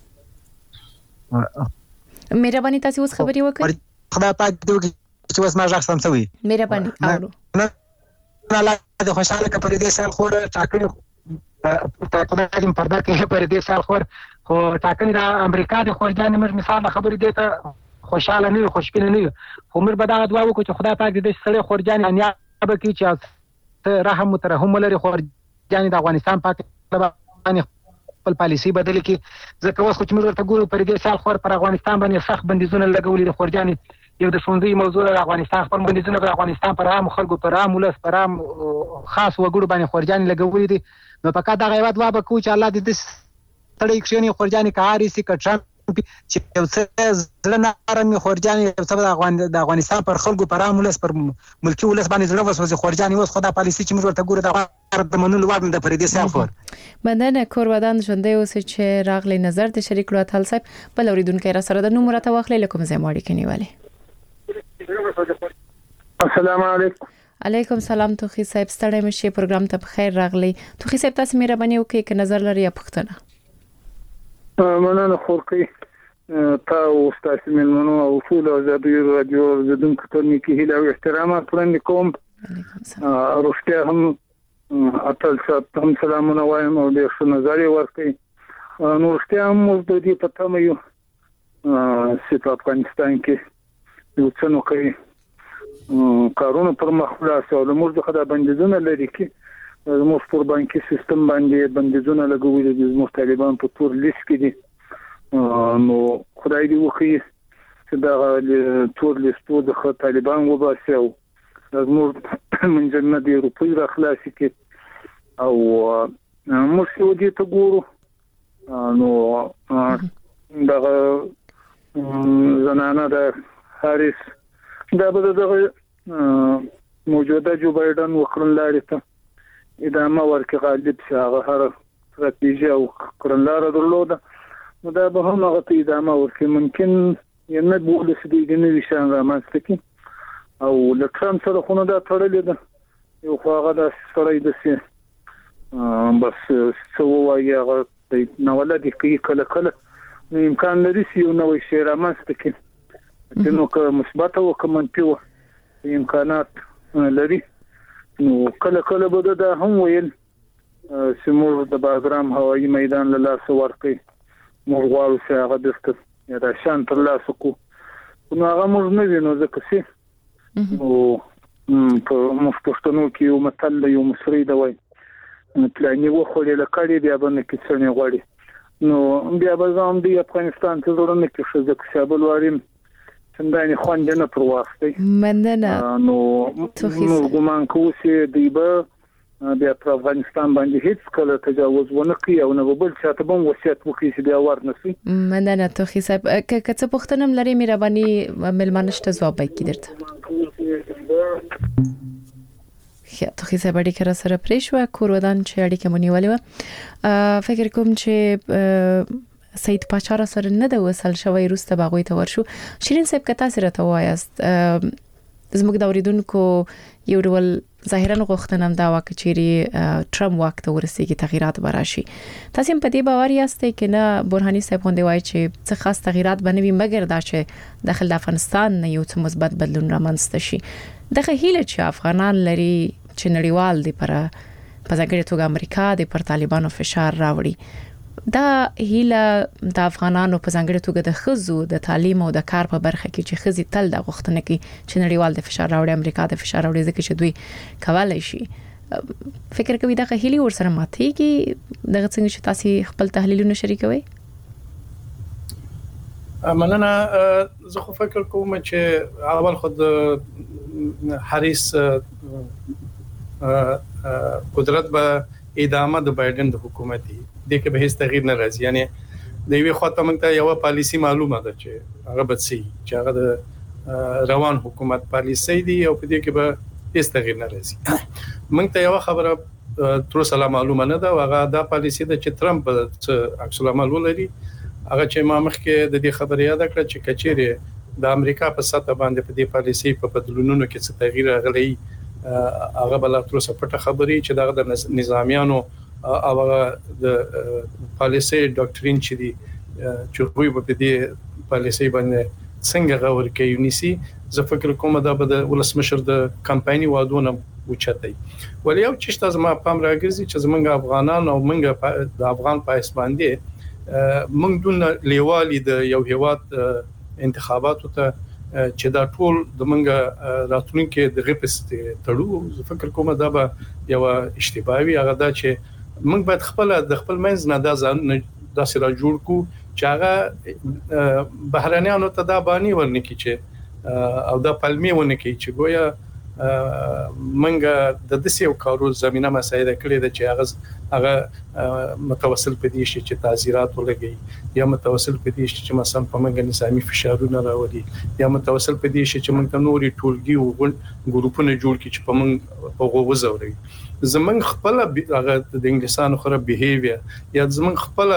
S3: مهرباني تاسو اوس خبري وکړئ
S9: خدای پاک دې وکړي چې اوس ما ځخ سم سوي
S3: مهرباني اورو
S9: نه لا د خوشاله کړه پر دې سال خو ټاکنې په کومه پرده کې پر دې سال خو خو ټاکنې د امریکا د خورجان مر مثال خبرې دې ته خوشاله نه خوشبینه نه خو مر به دا دعا وکړو چې خدای پاک دې سړي خورجان انیا به کې چې رحم مترحم لري خورجان د افغانستان پاک باندې خپل پالیسي بدل کې ځکه اوس خو چې موږ ورته ګورو پر دې سال خور پر افغانستان باندې سخت بندیزونه لګولي د خورجان یو د شونځي موضوع د افغانستان خپل بندیزونه د افغانستان پر عام خلکو پر عام ولس پر عام خاص وګړو باندې خورجان لګولي دي نو پکا دا غیبت وا به کو چې الله دې تړي کښینی خورجان کاری سي کټران چې یو څه زړه نارمي خورجان یو څه د افغانستان پر خلکو پر عام ولس پر ملکی ولس باندې زړه وسوځي خورجان اوس خدا پالیسي چې موږ ورته ګورو د د منلو وړ د پردي سفر
S3: مننه کور ودان ژوندۍ اوس چې راغلی نظر ته شریک کړو اتل صاحب بل اوریدونکو را سره د نمبر ته واخلې کوم ځای ماړي کې نیواله
S6: السلام علیکم
S3: علیکم سلام توخی صاحب ستړی مشه پروګرام ته بخیر راغلی توخی صاحب تاسو مهرباني وکړئ چې نظر لري یا پوښتنه
S6: مننه خورقي تاسو تاسو ملمنو او ټول ازادي رادیو زدونکو ته نیکی هیله او احترامات وړاندې کوم روغتیا هم اتل صاحب هم سلامونه وایم او ډیر ښه نظر ورکړي نو روغتیا هم د دې پته مې یو چې په افغانستان کې یو څه نو کوي کارونه پر مخ خلاص او موږ د خدای بندیزونه لري کې موږ پر بانکي سیستم باندې بندیزونه لګولي دي موږ طالبان په تور لیست کې دي نو خدای دې وکړي چې دا تور لیستو د طالبان وباسي او موږ منځ نه دی روپۍ را خلاصي کې او موږ یو دې ته ګورو نو دا زنانه د هاریس دا به دغه موجوده جو بایدن وکړل ته ادامه ورکړي غالب شي هغه هر استراتیژي او کړنلاره درلوده نو دا به هم هغه ادامه ورکړي ممکن یې نه بوله چې دې نه وشان رامنځته کړي او لکه سره خو نه دا تړلې ده یو خو هغه د سړی د سي بس څو وایي هغه نو ولادي کوي کله کله نو امکان لري چې یو نوې شی رامنځته کړي نو که مثبت او که منفي امکانات لري نو کله کله به دا هم ویل چې موږ د باګرام هوایي میدان له لاسه ورکړي موږ غواړو چې هغه د یا د شان تر لاسه کو نو هغه موږ نه وینو ځکه چې او په مفتوښتنو کې یو متل یو مصری دی وای پلانې وخوړې لکړې بیا باندې کې څنګه غوړي نو بیا به زم دی افغانستان ته ورنه کې شو ځکه شابل واریم څنګه خوند نه پر واسطه
S3: مننه
S6: نو نو ګمان کوو چې دیبه بیا پر افغانستان باندې هیڅ کله تجاوز ونه کوي او نه بل چاته به وصیت وکړي چې بیا ورنسي
S3: مننه توخی صاحب که څه پوښتنه لري مهرباني ملمنشته ځواب کی درته خیا توخی صاحب اړیکه را سره پرې شو کور ودان چې اړیکه مونږ نیولې فکر کوم چې سید پاچا سره نه د وصل شوی روسته باغوي ته ورشو شیرین صاحب کته سره ته وایست زموږ د اوریدونکو یو ډول ظاهرا غوښتنه هم دا واکه چیرې ټرمپ وخت ورسېږي تغیرات براشي تاسو په دې باور یاستئ چې نه برهاني صاحب غونډه وایي چې څه خاص تغیرات بنوي مګر دا چې داخل د افغانستان نه یو څه مثبت بدلون رامنځته شي دغه هیله چې افغانان لري چې نړیوال دي پر په ځانګړي توګه امریکا د پر طالبانو فشار راوړي دا هیله د افغانانو په ځانګړي توګه د خزو د تعلیم او د کار په برخه کې چې خزي تل د غوښتنه کوي چې نړیوال د فشار راوړي امریکا د فشار راوړي ځکه چې دوی کولای شي فکر کوي دا هیله ورسره ماتېږي دغه څنګه چې تاسو خپل تحلیلونه شریکوي
S4: مننه زه خو فکر کوم چې اول خود حریص قدرت به ادامه د بایدن د حکومت دی د کې به هیڅ تغییر نه راځي یعنی د یوې خواته موږ ته یو پالیسی معلومه ده چې هغه به سي چې هغه د روان حکومت پالیسی دی او په دې کې به هیڅ تغییر نه راځي موږ ته یو خبره تر اوسه معلومه نه ده هغه دا پالیسی ده چې ټرمپ عکس العمل ولري هغه چې ما مخکې د دې خبرې یاد کړ چې کچېره د امریکا په سطح باندې په دې پالیسی په بدلونونو کې څه تغییر راغلی هغه بل تر اوسه پټه خبرې چې دغه د نظامیانو او د پالیسي ډاکټرین چې دي چې دوی په دې پالیسي باندې څنګه غور کوي نيسي زه فکر کوم دا به د ولسمشر د کمپایني وادونه وچتای ولې یو چې تاسو ما پام راګرځي چې زمونږ افغانان او موږ د افغان پایس باندې موږ دونه لیوالي د یو هیواد انتخاباتو ته چې دا ټول د موږ راتلونکو د غپستې تړو زه فکر کوم دا به یو اشتباهي هغه دا چې موږ باید خپل د خپل منځ نه دا ځان د سره جوړ کو چې هغه بهرانيانو ته دا باندې ورنکي چې او دا پلمې ونکي چې ګویا منګه د دسیو کارو زمينه مساعده کړې ده چې هغه هغه متوسل پدې شي چې تعزیرات ولګي یا متوسل پدې شي چې مثلا په منګه نظامی فشارونه راوړي یا متوسل پدې شي چې موږ نوري ټولګي او ګروپونه جوړ کړي چې په موږ په غوغه زوري زمون خپل هغه د انګلیسانو خره بیهیویر یا زمون خپل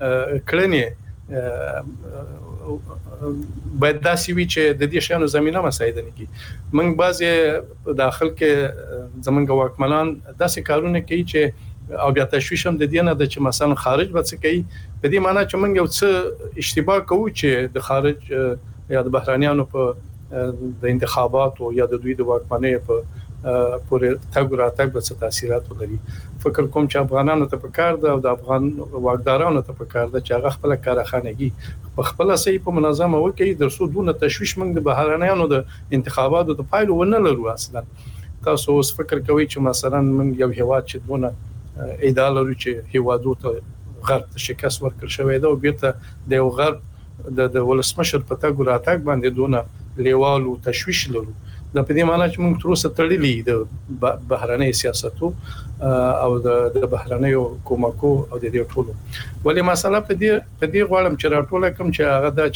S4: کړنې باید داسې وي چې د دې شانو زمينه مساعده نه کی موږ بعضی داخل کې زمونږ واکمنان داسې کارونه کوي چې او بیا تشویش هم د دې نه د چې مثلا خارج به څه کوي په دې معنی چې موږ یو څه اشتباه کوو چې د خارج یا د بهرانيانو په د انتخاباتو یا د دوی د واکمنۍ په پورې تګ راتګ به څه تاثیرات ولري فکر کوم چې افغانانو ته پکار ده او د افغان واکدارانو ته پکار ده چې هغه خپل کارخانګي په خپل صحیح په منظمه وکړي درسو دونه تشویش موږ د بهرانيانو د انتخاباتو د پایلو ونه لرو اصلا تاسو اوس فکر کوئ چې مثلا موږ یو هیواد چې دونه ادعا لرو چې هیوادو ته غرب ته شکست ورکړ شوی ده او بیرته د یو غرب د ولسمشر په تګ راتګ باندې دونه لیوالو تشویش لرو د په دې معنی چې موږ تر اوسه تړلي د بهراني سیاستو او د بهراني کومکو او د دې ټولو ولې مسله په دې په دې غواړم چې راټول کوم چې هغه دا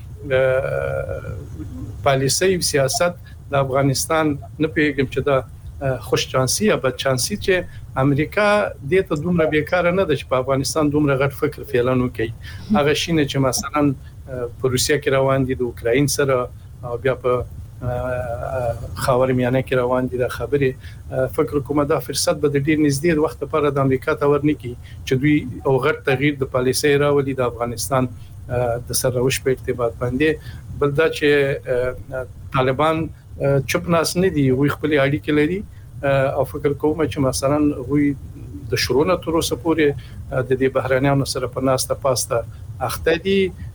S4: چې پالیسي سیاست د افغانستان نه پیګم چې دا خوش چانسي یا بد چانسي چې امریکا د ته دومره بیکاره نه ده چې په افغانستان دومره غټ فکر فعلانو کوي هغه شینه چې مثلا په روسیا کې روان دي د اوکراین سره او بیا په خاورمیانه کې روان دي د خبرې فکر کوم دا فرصت به د ډیر نږدې وخت لپاره د امریکا ته ورنکي چې دوی او غټ تغییر د پالیسي راولي د افغانستان د سروش په ارتباط باندې بل دا چې طالبان چپ ناس نه دي وي خپل اړیکې لري او فکر کوم چې مثلا وي د شرونه تر اوسه پورې د دې بهرانيانو سره په ناسته پاسته اخته دي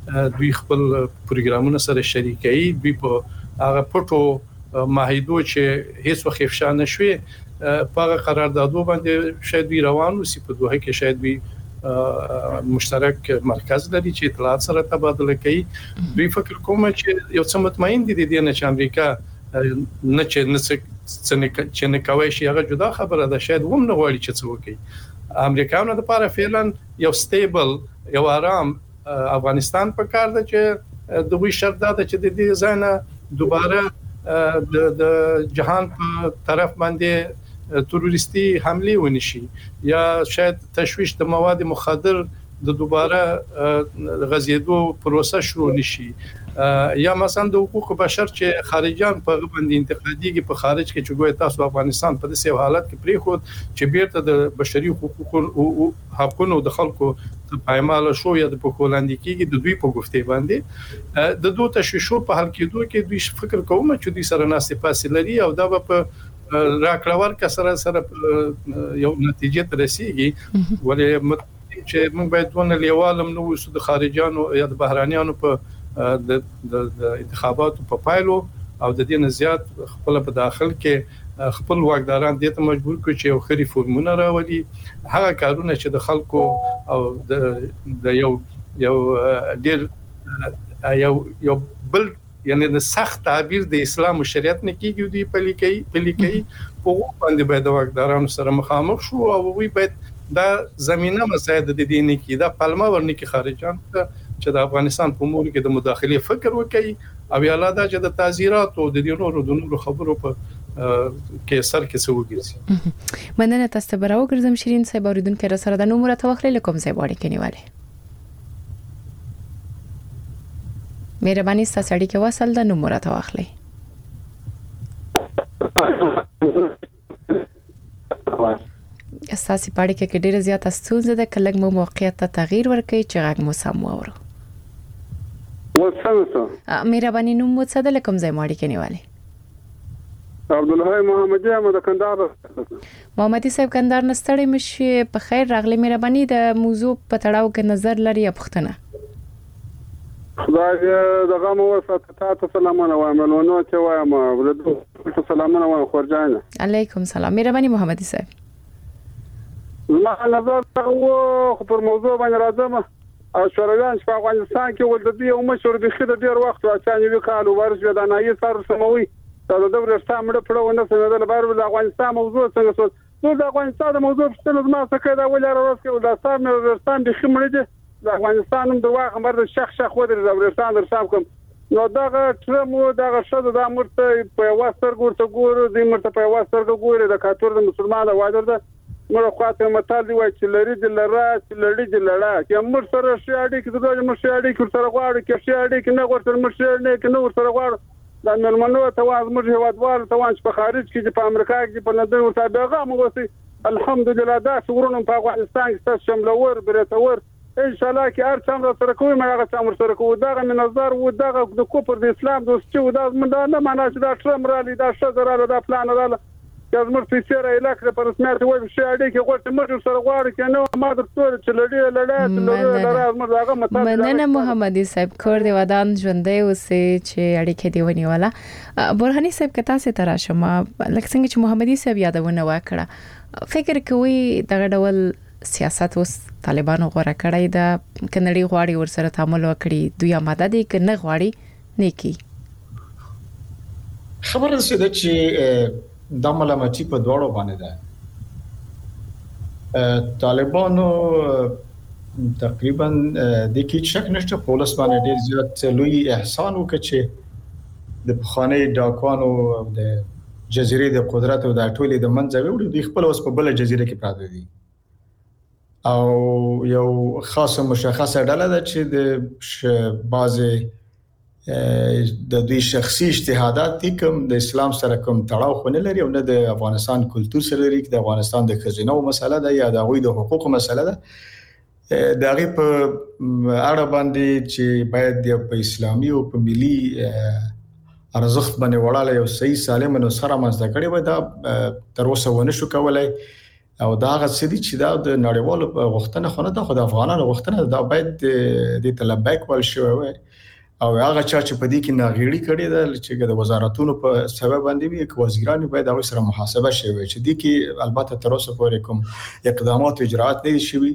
S4: دوی خپل پروګرامونه سره شریکي دوی په هغه پټو معاهدو چې هیڅ وخت افشا نشوي په هغه قراردادو باندې شاید دوی روان وسی په دوه کې شاید دوی مشترک مرکز لري چې اطلاعات سره تبادله کوي دوی فکر کوم چې یو څه مطمئن دي د دې نه چې امریکا نه چې نه چې نه کوي شي هغه جدا خبره ده شاید هم نه غواړي چې څه وکړي امریکایانو لپاره فعلا یو سټیبل یو آرام افغانستان په کار ده چې دوی شرط ده چې د دې ځای دوباره د جهان په طرف باندې تروریستي حمله ونشي یا شاید تشویش د مواد مخدر د دوباره غزیدو پروسه شروع نشي یا مثلا د حقوق بشر چې خارجيان په باندې انتقاديږي په خارج کې چې ګویا تاسو افغانستان په داسې حالت کې پری خو چې بیرته د بشري حقوقو او حقوقو د خلکو ته پایمال شو یا د پوکولاندې کېږي د دوی په گفته باندې د دوه تشویشو په حل کېدو کې دوی فکر کوم چې دوی سره ناسې پاسې لري او دا په راکړور کا سره سره یو نتیجه ته رسیږي ولې چې موږ باید ونه لیوالم نو وسو د خارجيانو یا د بهرانيانو په د د انتخاباتو په پایلو او د دې نه زیات خپل په داخل کې خپل واکداران دې ته مجبور کړي چې یو خري فورمونه راوړي هغه کارونه چې د خلکو او د د یو یو ډېر یو یو بل یعنی د سخت تعبیر د اسلام او شریعت نه کیږي دی په لیکي په لیکي په باندې باید واکدارانو سره مخامخ شو او وی باید دا زمينه مساعد د دې نه کې دا پلمه ورني کې خارجان چې د افغانستان په امور کې د مداخله فکر وکړي او یالا دا چې د تعزیرات او د دې نورو د نورو خبرو په کې سر کې څه وګرځي
S3: مننه تاسو ته براو ګرځم شیرین صاحب اوریدونکو را سره د نومره توخلې لکم صاحب اړیکې نیولې مهرباني ستاسو اړیکې وصل د نومره توخلې اساسي پاړې کې ډېر زیات ستونزې ده کله مو موقعیت ته تغییر ورکړي چې غږ مو سم وورو
S10: وڅنګه
S3: مهرباني نوم مو څه د لکم ځای ماړي کې نیواله
S10: عبد الله محمدي احمد کندهار
S3: محمدي صاحب کندهار نستړی مشي په خیر راغلی مهرباني د موضوع په تړاو کې نظر لري پښتنه
S10: خدای دغه مو وساته تاسو سلامونه وایم نو چې وایم ورته سلامونه وایم خورجانه
S3: علیکم سلام مهرباني محمدي صاحب
S10: ما نظر خو پر موضوع باندې راځم او شورویان په افغانستان کې ول د دې او مشور د خېد ډیر وخت واچانې وکالو ورس د نایي سر سموي دا د ورستا مړ پړونه څنګه د بار د افغانستان موضوع څنګه څه نو د افغانستان موضوع څه ما څه کړه ولې راوځي او د سام ورستان د خمړ دي د افغانستان د واغ خبر د شخ شخ ودر د ورستان در سام کوم نو دا ترمو دا شته د امرته په واسطر ګورته ګورو د مرته په واسطر ګورو د کاتور د مسلمان وادر ده مړه خاطر متال دی وای چې لري د لرا چې لړی د لړا چې امر سره شاړي کې دغه مر شاړي کې سره غواړي کې شاړي کې نه ورته مر شاړي کې نه ورته غواړي دا نورمالو ته واز مر هوادوال ته وانش په خارج کې په امریکا کې په لندن ورته پیغام وسی الحمدلله دا څورونو په افغانستان کې تاسو شملور برتور ان شاء الله کې هر څومره سره کوی مې هغه څومره سره کوی دا من نظر و دا د کوپر د اسلام دوستي و دا من دا نه معنا چې دا ټرم را لید دا شذ را دا پلان را چې زموږ فیسره علاقه په رسمیت وایي چې اړې کې غوښته موږ سره غواړو کې نو ما درته چې لړې لړې لړې زموږ هغه مطلب
S3: مننه محمدي صاحب کور دی ودان ژوندې اوسې چې اړیکې دی ونیواله برهاني صاحب کته سي تراشه ما لکه څنګه چې محمدي صاحب یادونه وکړه فکر کوي دغه ډول سیاست اوس طالبانو غوړه کړی دا کنړی غواړي ورسره تعامل وکړي دوی آماده دي که نه غواړي نه کی
S8: خبره ده چې دا ملامتي په دواړو باندې ده طالبانو تقریبا د کی شک نشته پولیس باندې ډیر زیات لوی احسان وکړي چې د بخانه ډاکوانو د جزیره د قدرت او د ټولې د منځوي وړي د خپل اوس په بل جزیره کې پراته دي او یو خاصه مشخصه ډله ده چې د بعضه د دوی شخصي اجتهادات دي کوم د اسلام سره کوم تړاو خونه لري او نه د افغانستان کلچر سره لري د افغانستان د خزینه او مسله ده یا د غوي د حقوق مسله ده د هغه په اړه باندې چې باید د اسلامي او په ملي ارزښت باندې وړاله یو صحیح سالم نو سره مزده کړي وي دا تر اوسه ونه شو کولای او دا هغه څه دي چې دا د نړیوالو غوښتنه خو نه ده، خو د افغانانو غوښتنه دا باید د تلبیک ول شوی وي او هغه چا چې په دې کې ناغېړي کړې ده چې د وزارتونو په سبب باندې وي کې وزیران باید هغه سره محاسبه شي چې دې کې البته تر اوسه پورې کوم اقدامات او اجراءات نه شوي.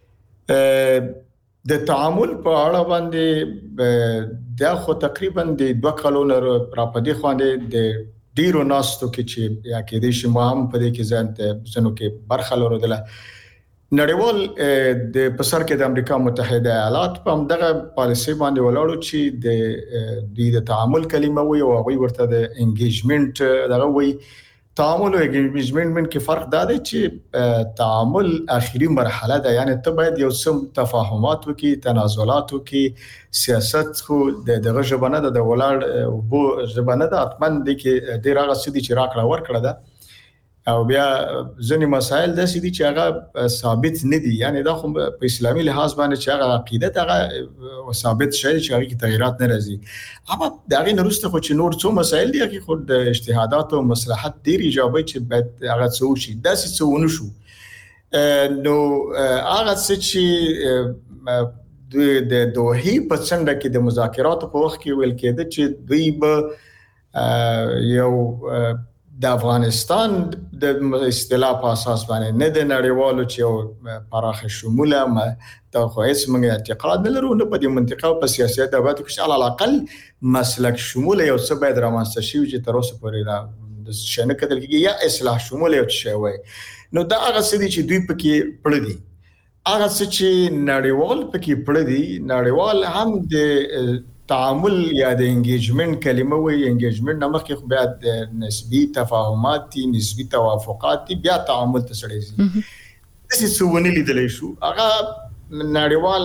S8: د تعامل په اړه باندې دا خو تقریبا د دوه کلونو را پدې خواندې د ډیرو ناستو کې چې یا کې د شي مهم په دې کې ځان ته زنو کې برخه لرله. نړیوال د پسر کې د امریکا متحده ایالات په همدغه پالیسي باندې ولاړو چې د د تعامل کلمه وي او هغه ورته د انګیجمنت دغه وي. تعامل او انګیجمنت کې فرق دا دی چې تعامل اخیری مرحله ده، یعنی ته باید یو څه تفاهمات وکړي، تنازلات وکړي، سیاست خو دغه ژبه نه ده، د ولاړ بو ژبه نه ده، اتمن دي کې ډیر هغه څه دي چې راکړه ورکړه ده او بیا ځینې مسائل داسې دي چې هغه ثابت نه دي، یعنی دا خو په اسلامي لحاظ باندې چې هغه عقیدت هغه ثابت شي چې هغه کې تغیرات نه راځي. اما دا غي نورسته خو چې نور څو مسائل دي چې خود د اجتهادات او مصلحت ډیر ایجابي چې باید هغه څه شي، داسې څه ونه شو. نو هغه څه چې د دوحي په څنډه کې د مذاکراتو په وخت کې ویل کېده چې دوی به یو د افغانستان د اصطلاح په اساس باندې نه د نړیوالو چې یو پراخه شموله ما ته خو هیڅ موږ اعتقاد نه لرو نه په دې منطقه او په سیاست د باندې چې علي الاقل مسلک شموله یو څه باید رامنځته شي چې تر اوسه پورې را د شنه کتل کېږي یا اصلاح شموله یو څه وي. نو دا هغه څه دي چې دوی پکې پړ دي، هغه څه چې نړیوال پکې پړ دي. نړیوال هم د تعامل یا د انګیجمنت کلمه وي، انګیجمنت نمخ کې خو بیا د نسبی تفاهمات دي، نسبی توافقات دي، بیا تعامل ته سړی زی داسې څه ونه لیدلی شو. هغه نړیوال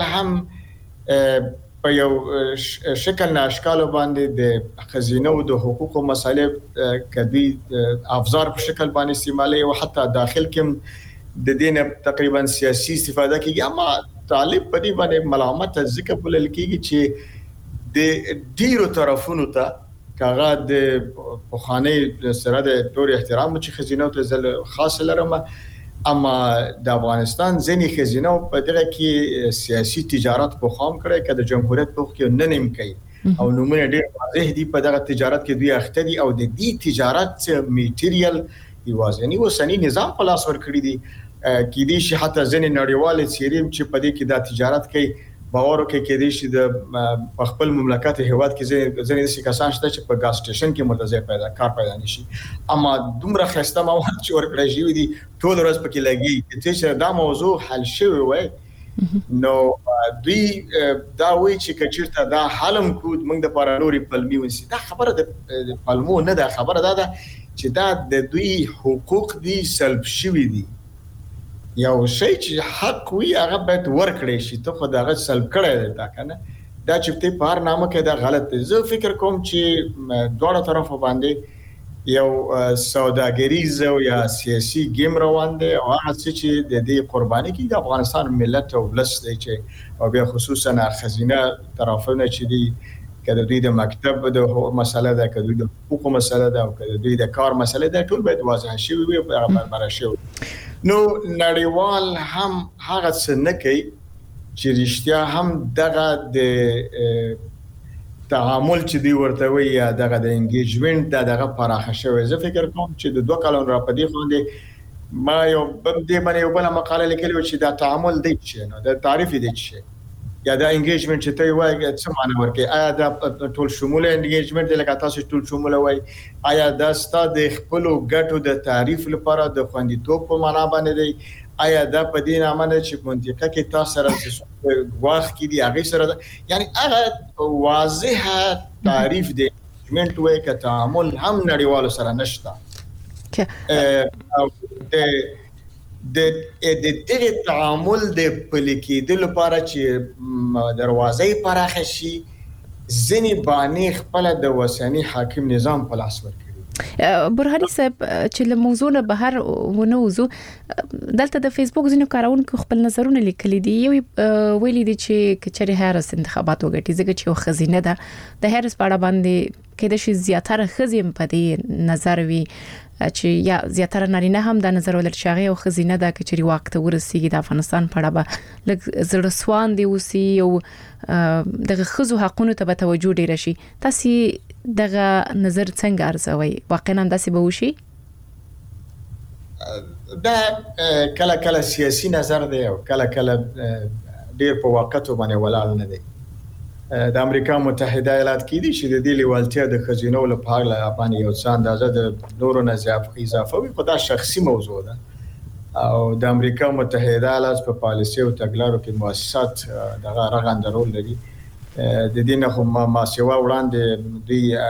S8: هم په یو شکل نه اشکال باندې د خزینه او د حقوقو مسالې کدي افزار په شکل باندې استعمالي او حتی داخل کې د دین تقریبا سیاسي استفاده کوي. اما طالب په دې باندې ملامت ذکر بلل کیږي چې د ډیرو طرفونو ته کاغه د پخانه سره د ټول احترام چې خزینه ته زل خاص لرم، اما د افغانستان ځینې خزینه په دغه کې سیاسي تجارت په خام کړي کده جمهوریت په کې نه نیم کوي او نومونه ډیر واضح دي په دغه تجارت کې دوی اخته دي او د دې تجارت میټیریل یوازې وسنی نظام په لاس ور کړی دي کې دي چې حتی ځینې نړیوال سیریم چې په دې کې د تجارت کوي باور کوي کې دي چې د خپل مملکت هیواد کې ځینې داسې کسان شته چې په ګاز سټیشن کې متضع پیدا کار پیدا نشي، اما دومره خسته مواد چې ورکړی شوی دي ټول ورځ پکې لګي چې دا موضوع حل شوی وای نو دوی دا وی چې کچیرته دا حلم کود موږ د پاره نوري پلمي ونسي. دا خبره د پلمو نه ده، خبره دا ده چې دا د دوی حقوق دي سلب شوی دي. یو شی چې حق وي هغه باید ورکړی شي، ته خو دغه سلب کړی دا کنه دا چې په پار نامه کې دا غلط دی. زه فکر کوم چې دواړه طرفه باندې یو سوداګریز او یا سیاسي گیم روان دی او هغه چې د دې قرباني کې د افغانستان ملت او ولس دی چې او بیا خصوصا خزینه طرفونه چې دی کله دوی د مکتب د مسله ده، کله دوی د حقوق مسله ده او کله دوی د کار مسله ده، ټول باید واضح شي وي او برابر شي. نو نړیوال هم هغه څه نه کوي چې رښتیا هم دغه د تعامل چې دی ورته وي یا دغه د انګیجمنت دغه پراخه شوی. زه فکر کوم چې د دوه کلونو را پدې باندې ما یو بم دې باندې یو بل مقاله لیکلې چې دا تعامل دی چې نو د تعریف دی چې یا دا انګیجمنت چې ته وایي څه معنی ورکړي، آیا دا ټول شموله انګیجمنت لکه تاسو ټول شموله وایي، آیا دا ستاسو د خپل ګټو د تعریف لپاره د خوندیتوب په معنا باندې دی، آیا دا په دې نامه نه چې منطقه کې تاسو سره واخ کې دی هغه سره، یعنی هغه واضحه تعریف دی انګیجمنت وایي که تعامل هم نړیوالو سره نشته. د د دې تعامل د پلیکېدو لپاره چې دروازې پراخه شي ځینې باندې خپل د وسنی حاکم نظام په لاس ورکړي.
S3: برهاني صاحب چې له موضوع نه بهر ونوزو دلته د فیسبوک ځینو کارونکو خپل نظرونه لیکلي دي. یو ویلي دي چې کچري هارس انتخابات وګټي ځکه چې خزینه ده د هارس په اړه باندې کې د شي زیاتره خزیم په دې نظر وي چې یا زیاتره نارینه هم د نظر ولر شاغي او خزینه د کچري وخت ورسیږي د افغانستان په اړه به لږ زړه سوان دی اوسي او دغه خزو حقونو ته به توجه ډیر شي. تاسو دغه نظر څنګه ارزوي؟ واقعا هم داسې به وشي؟
S8: دا کله کله سیاسي نظر دی او کله کله ډیر په واقعیت باندې ولاړ نه دی. د امریکا متحده ایالات کې دي چې د دې لیوالتیا د خزینو لپاره باندې یو څه اندازه د نورو نه اضافه وي، په دا شخصي موضوع ده او د امریکا متحده ایالات په پالیسي او تګلارو کې مؤسسات دغه رغنده رول لري. د دې نه هم ما سیوا وړاندې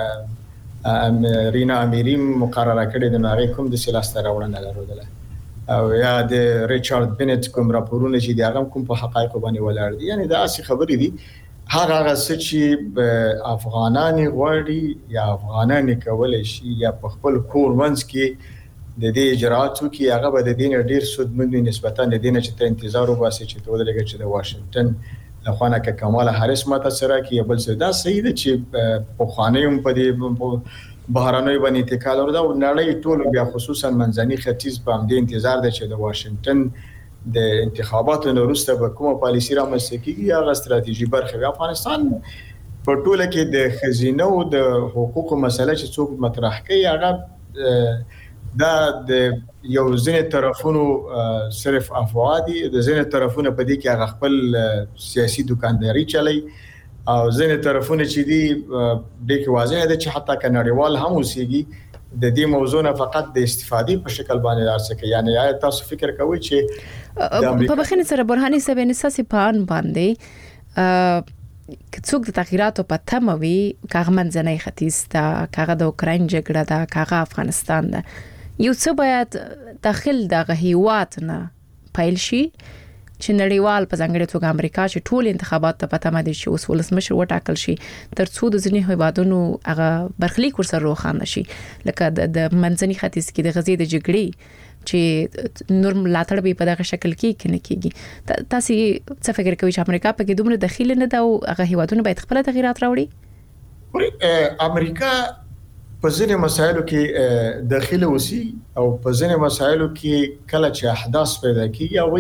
S8: دی رینا امیری مقرره کړې د نړۍ کوم د سیاست راوړنه لرله او یا د ریچارډ بنت کوم راپورونه چې د هغه کوم په حقایق باندې ولاړ دي. یعنی دا اصلي خبرې دي هغه هغه چې افغانان غواړي یا افغانان کولای شي یا په خپل کور منځ کې د دې اجراتو کې هغه به د دین ډیر سودمن نسبتا د دین چې ته انتظار وباسي چې ته ولګي چې د واشنگټن لخوانه ک کمال هریس ماته سره کې بل څه دا صحیح ده چې په خانهوم په دې بهرانوي باندې انتقال ورده او نړۍ ټول بیا خصوصا منځني ختیځ په همدې انتظار ده چې د واشنگټن د انتخاباتو وروسته به کومه پالیسي رامنځته کیږي هغه ستراتیژي برخه وي. افغانستان په ټوله کې د خزینه او د حقوقو مسله چې څوک مطرح کوي هغه دا د یو ځینې طرفونو صرف افوادي د ځینې طرفونو په دې کې هغه خپل سیاسي دکانداري چلي او ځینې طرفونه چې دي د کې واضح ده چې حتی کناړیوال هم اوسېږي د دې موضوع نه فقط د استفادې په شکل باندې راځي. یعنی آیا تاسو فکر کوئ چې
S3: په بخښنې سره برهاني صاحب نساسي پان باندې کڅوګ د تغیراتو په تمه وي کاغه منځنۍ ختیځ ته کاغه د اوکراین جګړه ده کاغه افغانستان ده یو څه باید داخل دغه هیواد نه پیل شي چې نړیوال په ځانګړي توګه امریکا چې ټول انتخابات ته پته مده شي اوس ولسمشر وټاکل شي تر څو د ځینې هیوادونو هغه برخلیک ورسره روښانه شي لکه د منځني ختیځ کې د غزې د جګړې چې نور ملاتړ به په دغه شکل کې کنه کیږي. تاسو څه فکر کوئ چې امریکا په کې دومره دخیل نه ده او هغه هیوادونه باید خپل تغیرات راوړي؟
S8: امریکا په ځینې مسایلو کې داخله وسی او په ځینې مسایلو کې کله چې احداث پیدا کیږي او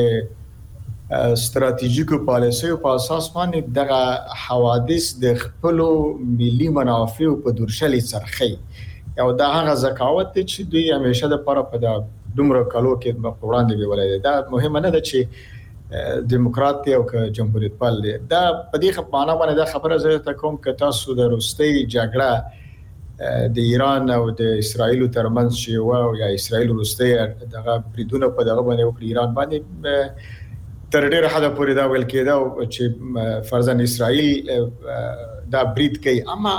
S8: د ستراتیژیکو پالیسیو په اساس باندې دغه حوادث د خپل ملي منافع په درشلي څرخي او دا هغه ذکاوت چې دوی همیشه د لپاره په د دومره کالو کې په وړاندې دی ولای دا مهمه نه ده چې دیموکرات او جمهوریت پال دی. دا په دې خبره باندې دا خبره زه ته کوم چې تاسو د روسي جګړه د ایران او د اسرایل ترمنځ چې و یا اسرایل روسي دغه بریدونه په دغه باندې وکړي ایران باندې تر ډیره حد پورې دا ویل کېده چې فرضاً اسرایل دا برید کوي اما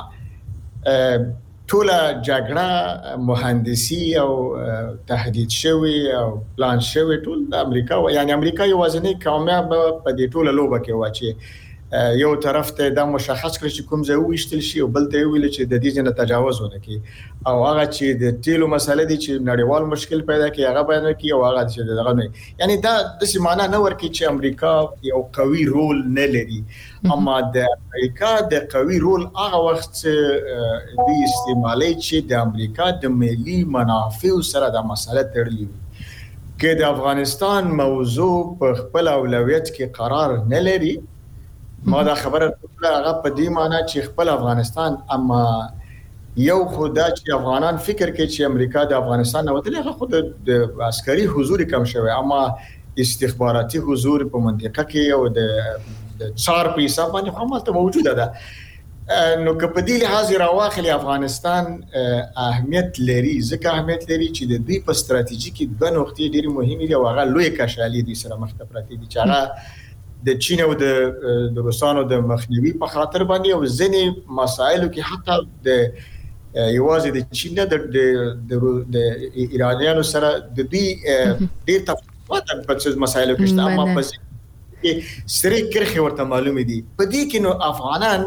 S8: ټول جګړه مهندسي او تهدید شوی او پلان شوی ټول د امریکا یعنی امریکا یو ځنې کامیاب په دې ټوله لوبه کې و چې یو طرف ته د مشخص کړی چې کوم ځای وشتل شي او بل ته ویل چې د دې نه تجاوز ونه کی او هغه چې د تیلو مسله دي چې نړیوال مشکل پیدا کی هغه باندې کی او هغه چې دغه نه یعنی دا د سیمانه نه ورکی چې امریکا یو قوي رول نه لري اما د امریکا د قوي رول هغه وخت د استعمالي چې د امریکا د ملي منافع سره د مسله تړلې کې د افغانستان موضوع په خپل اولویت کې قرار نه لري. ما دا خبره هغه په دې معنی چې خپل افغانستان اما یو خدای چې افغانان فکر کوي چې امریکا د افغانستان نه وتلی هغه خود د عسکري حضور کم شوی اما استخباراتي حضور په منطقه کې او د د چار په حساب باندې هم موجوده ده. نو که په دې لحاظ راواخلي افغانستان اهمیت لري ځکه اهمیت لري چې د دې په ستراتیژیکي د نقطې ډېری مهمه دي او هغه لوی کشالي دي سره مخ ته پراته دي چې هغه د چین او د روسانو د مخنیوي په خاطر باندې او ځینې مسایلو کې حتی د یوازې د چین د د ایرانیانو سره د دې ډېر تفاوت په مسایلو کې شته اما په سری کرخي ورته معلومه دي په دې کې نو افغانان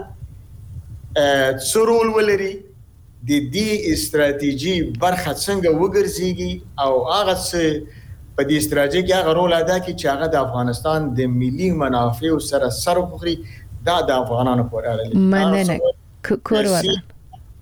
S8: څورول ولري د دې استراتیژي برخه څنګه وګرځيږي او هغه څه په دې استراتیژي هغه رول ادا کوي چې هغه د افغانستان د ملي منافع سره سر وخوري دا د افغانانو پورې اړه لري.
S3: مننه کور وره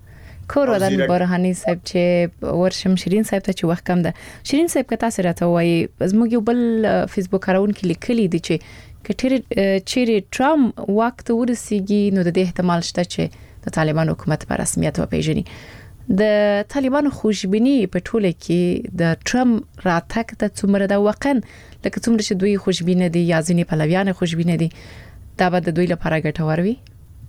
S3: کور ودان برهانی صاحب چې ورشم شیرین صاحب ته چې وخت کم ده. شیرین صاحب کته سره ته وایي زموږ یو بل فیسبوک کارون کې لیکلي دي چې کټری چیرې ټرمپ وخت ورسیږي نو د دې احتمال شته چې د طالبان حکومت په رسمیت وپیژني. د طالبان خوشبینی په ټوله کې د ټرمپ راتګ ته څومره د وقن لکه څومره چې دوی خوشبینه دي یا ځینې پلویان خوشبینه دي دا به د دوی لپاره ګټور وي.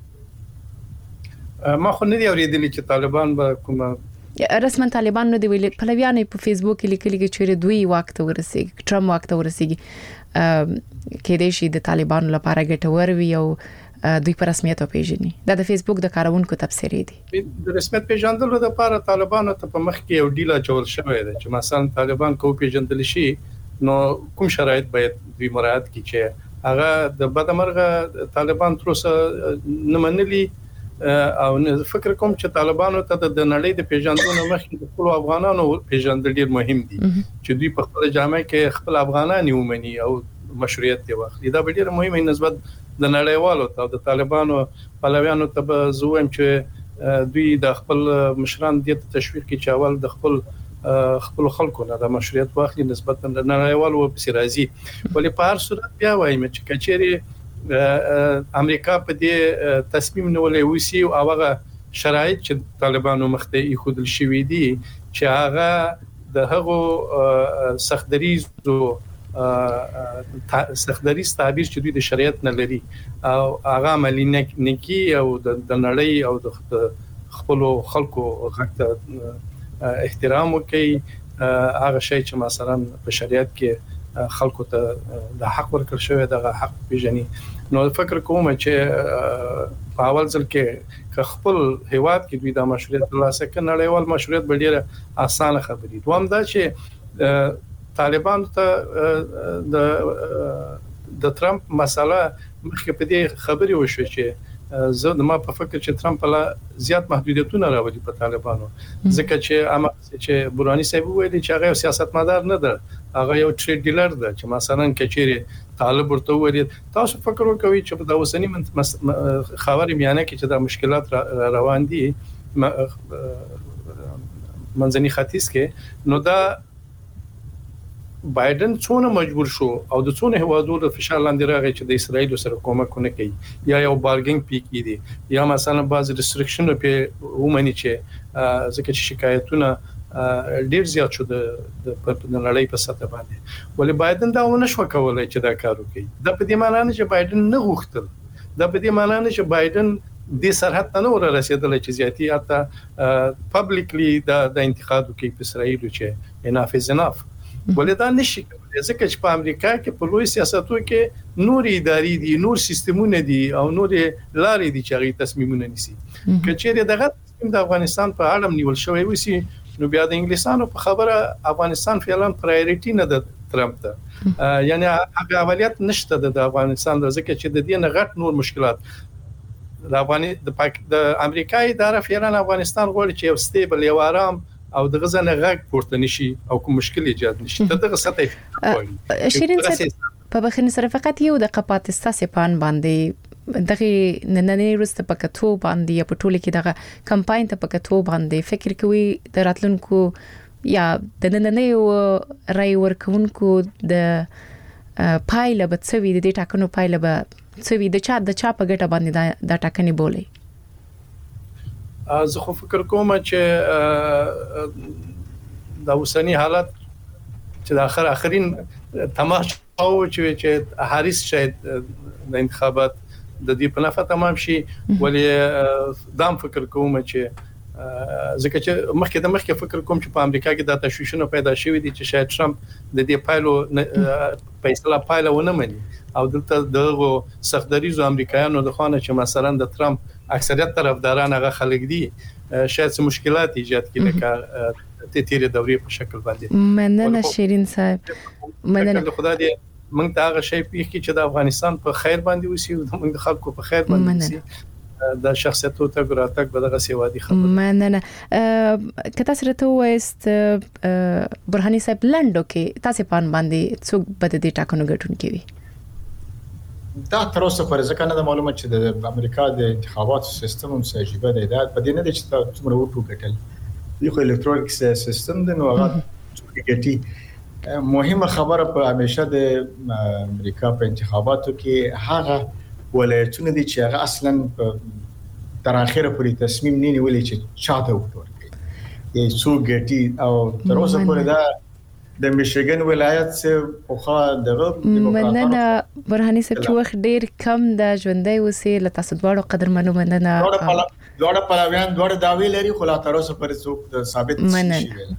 S4: ما خو نه دی اوریدلی چې طالبان به کومه
S3: رسمن طالبان نو دی ویل پلویان په فیسبوک کې لیکلي چې دوی وخت ورسیږي ټرمپ وخت ورسیږي کې د شي د طالبان لپاره ګټور وي او دوی په رسمیت پیژني. دا د فیسبوک د کارونکو تفسیر دي.
S4: د رسمیت پیژندلو لپاره طالبانو ته په مخ کې یو ډیله جوړ شوی دی چې مثلا طالبان کو پیژندل شي نو کوم شرایط باید دوی مراعات کړي چې هغه د بدمرغه طالبان تر اوسه نه منلي او فکر کوم چې طالبانو ته د نړۍ د پیژندنې مخکې د خپل افغانانو پیژندل ډیر مهم دي چې دوی په خپل جامعه کې خپل افغانان ومني او مشروعیت دی واخلي. دا ډیر مهمه نسبت د نړیوالو ته د طالبانو پلویانو ته به زویم چې دوی د خپل مشران د تشویق کې چاول د خپل خپل خلکو نه د مشروعیت واخلي نسبت د نړیوالو په سرازي. ولې په هر صورت بیا وایم چې کچېری امریکا په دې تصمیم نیولې وسی او هغه شرایط چې طالبانو مخته یې خودل شوې دي چې هغه د هغه سختدریزو سختدریز تعبیر چې دوی د شریعت نه لري او هغه عملی نکی او د نړۍ او د خپل خلکو غوښتنه احترام وکي هغه شی چې مثلا په شریعت کې خلکو ته د حق ورکړل شوی د حق پیژني. نو فکر کوم چې په اول ځل کې خپل هیواد کې دوی د مشروعیت ترلاسه کړي نړیوال مشروعیت به ډیره اسانه خبرې. دوام دا چې طالبان ته د د ټرمپ مسله مخکې په دې خبرې وشو چې زه د ما په فکر چې ټرمپ لا زیات محدودیتونه راوړي په طالبانو ځکه چې اما چې برهانی صاحب ویلي چې هغه سیاستمدار نه ده هغه یو ټریډ ډیلر ده چې مثلا کچېری طالب ورته ویلي تاسو فکر وکوي چې د اوسنی خاورې میانه کې چې د مشکلات را روان دي منځني ختیځ کې نو دا بایدن څونه مجبور شو او د څونه هوادو د فشار لاندې راغی چې د اسرایل سره کومکونه کوي یا یو بارګینګ پیک دي یا مثلا بعض ریستریکشن په ومني چې ځکه چې شکایتونه ډیر زیات شو د نړۍ په سطح باندې. ولې بایدن دا ونه شو کولای چې دا کار وکړي. دا په دې معنی نه چې بایدن نه غوښتل دا په دې معنی نه چې بایدن د سرحد ته نه ورسېدل چې زیاتی اته پبلکلی دا د انتقاد کوي په اسرایل چې اناف از اناف. ولې دا نشي کولای ځکه چې په امریکا کې په لوی سیاستو کې نور اداري دي نور سیستمونه دي او نور لارې دي چې هغه تصمیمونه نیسي. کچېره دغه تصمیم د افغانستان په اړه نیول شوی وسی نو بیا د انګلیسانو په خبره افغانستان فعلا پرایورټي نه ده ټرمپ ته یعنی هغه اولویت نشته د افغانستان ځکه چې د دې نه غټ نور مشکلات د افغانستان د امریکایي اداره فعلا افغانستان غواړي چې یو سټیبل یو آرام او د غزنه غږ پورته نشي او کوم مشکل ایجاد نشي دغه سطح
S3: شیرین صاحب په بخښنې سره فقط یو د قپاتستا سپان باندې دغه نننې وروسته پکتو باندې یا په ټوله کې دغه کمپاین ته پکتو باندې فکر کوي د راتلونکو یا د نننې رای ورکونکو د پایله به څوي د دې ټاکنو پایله به څوي د چا د چا په ګټه باندې دا ټاکنې بولي.
S4: زه خو فکر کوم چې د اوسنی حالت چې د اخر اخرین تماشا او چې هاریس شاید د انتخابات د دې په نفع تمام شي ولې دام فکر کوم چې ځکه چې مخکې د مخکې فکر کوم چې په امریکا کې د تشویشونو پیدا شوې دي چې شاید ټرمپ د دې پایلو فیصله پایله ونه مني او دلته دغه سختدریزو امریکایانو د خانه چې مثلا د ټرمپ اکثریت طرفداران هغه خلک دي شاید څه مشکلات ایجاد کړي لکه د تیرې دورې په شکل باندې.
S3: مننه شیرین صاحب
S4: مننه خدای دې موږ ته هغه شی پیښ چې د افغانستان په خیر باندې وسی او موږ د خلکو په خیر باندې وسی د شخصیتو ته ګراتک به دغه سیوادي خبره.
S3: مننه کته سره ته وست برهانی صاحب لندو کې تاسو پان باندې څوک بد دي ټاکنو ګټون کوي
S8: دا تر اوسه پر ځکه نه معلومه چې د امریکا د انتخاباتو سیستم هم ساجيبه دی دا په دې نه چې څومره وټو ګټل یو الکترونیک سیستم د نو هغه ګټي مهمه خبره په همیشه د امریکا په انتخاباتو کې هغه ولایتونه دي چې هغه اصلا تر اخره پورې تصمیم نه نیولې چې چاته وکړي یې څو ګټي او تر اوسه پورې دا د میشیګن ولایت څخه خو دغه
S3: مننه برهاني صاحب چې وخت ډیر کم د ژوندۍ اوسې له تاسو دواړو قدرمنو مننه
S8: دوړه پلاویان دوړه داوی لري خو لا تر اوسه پورې څوک ثابت نشي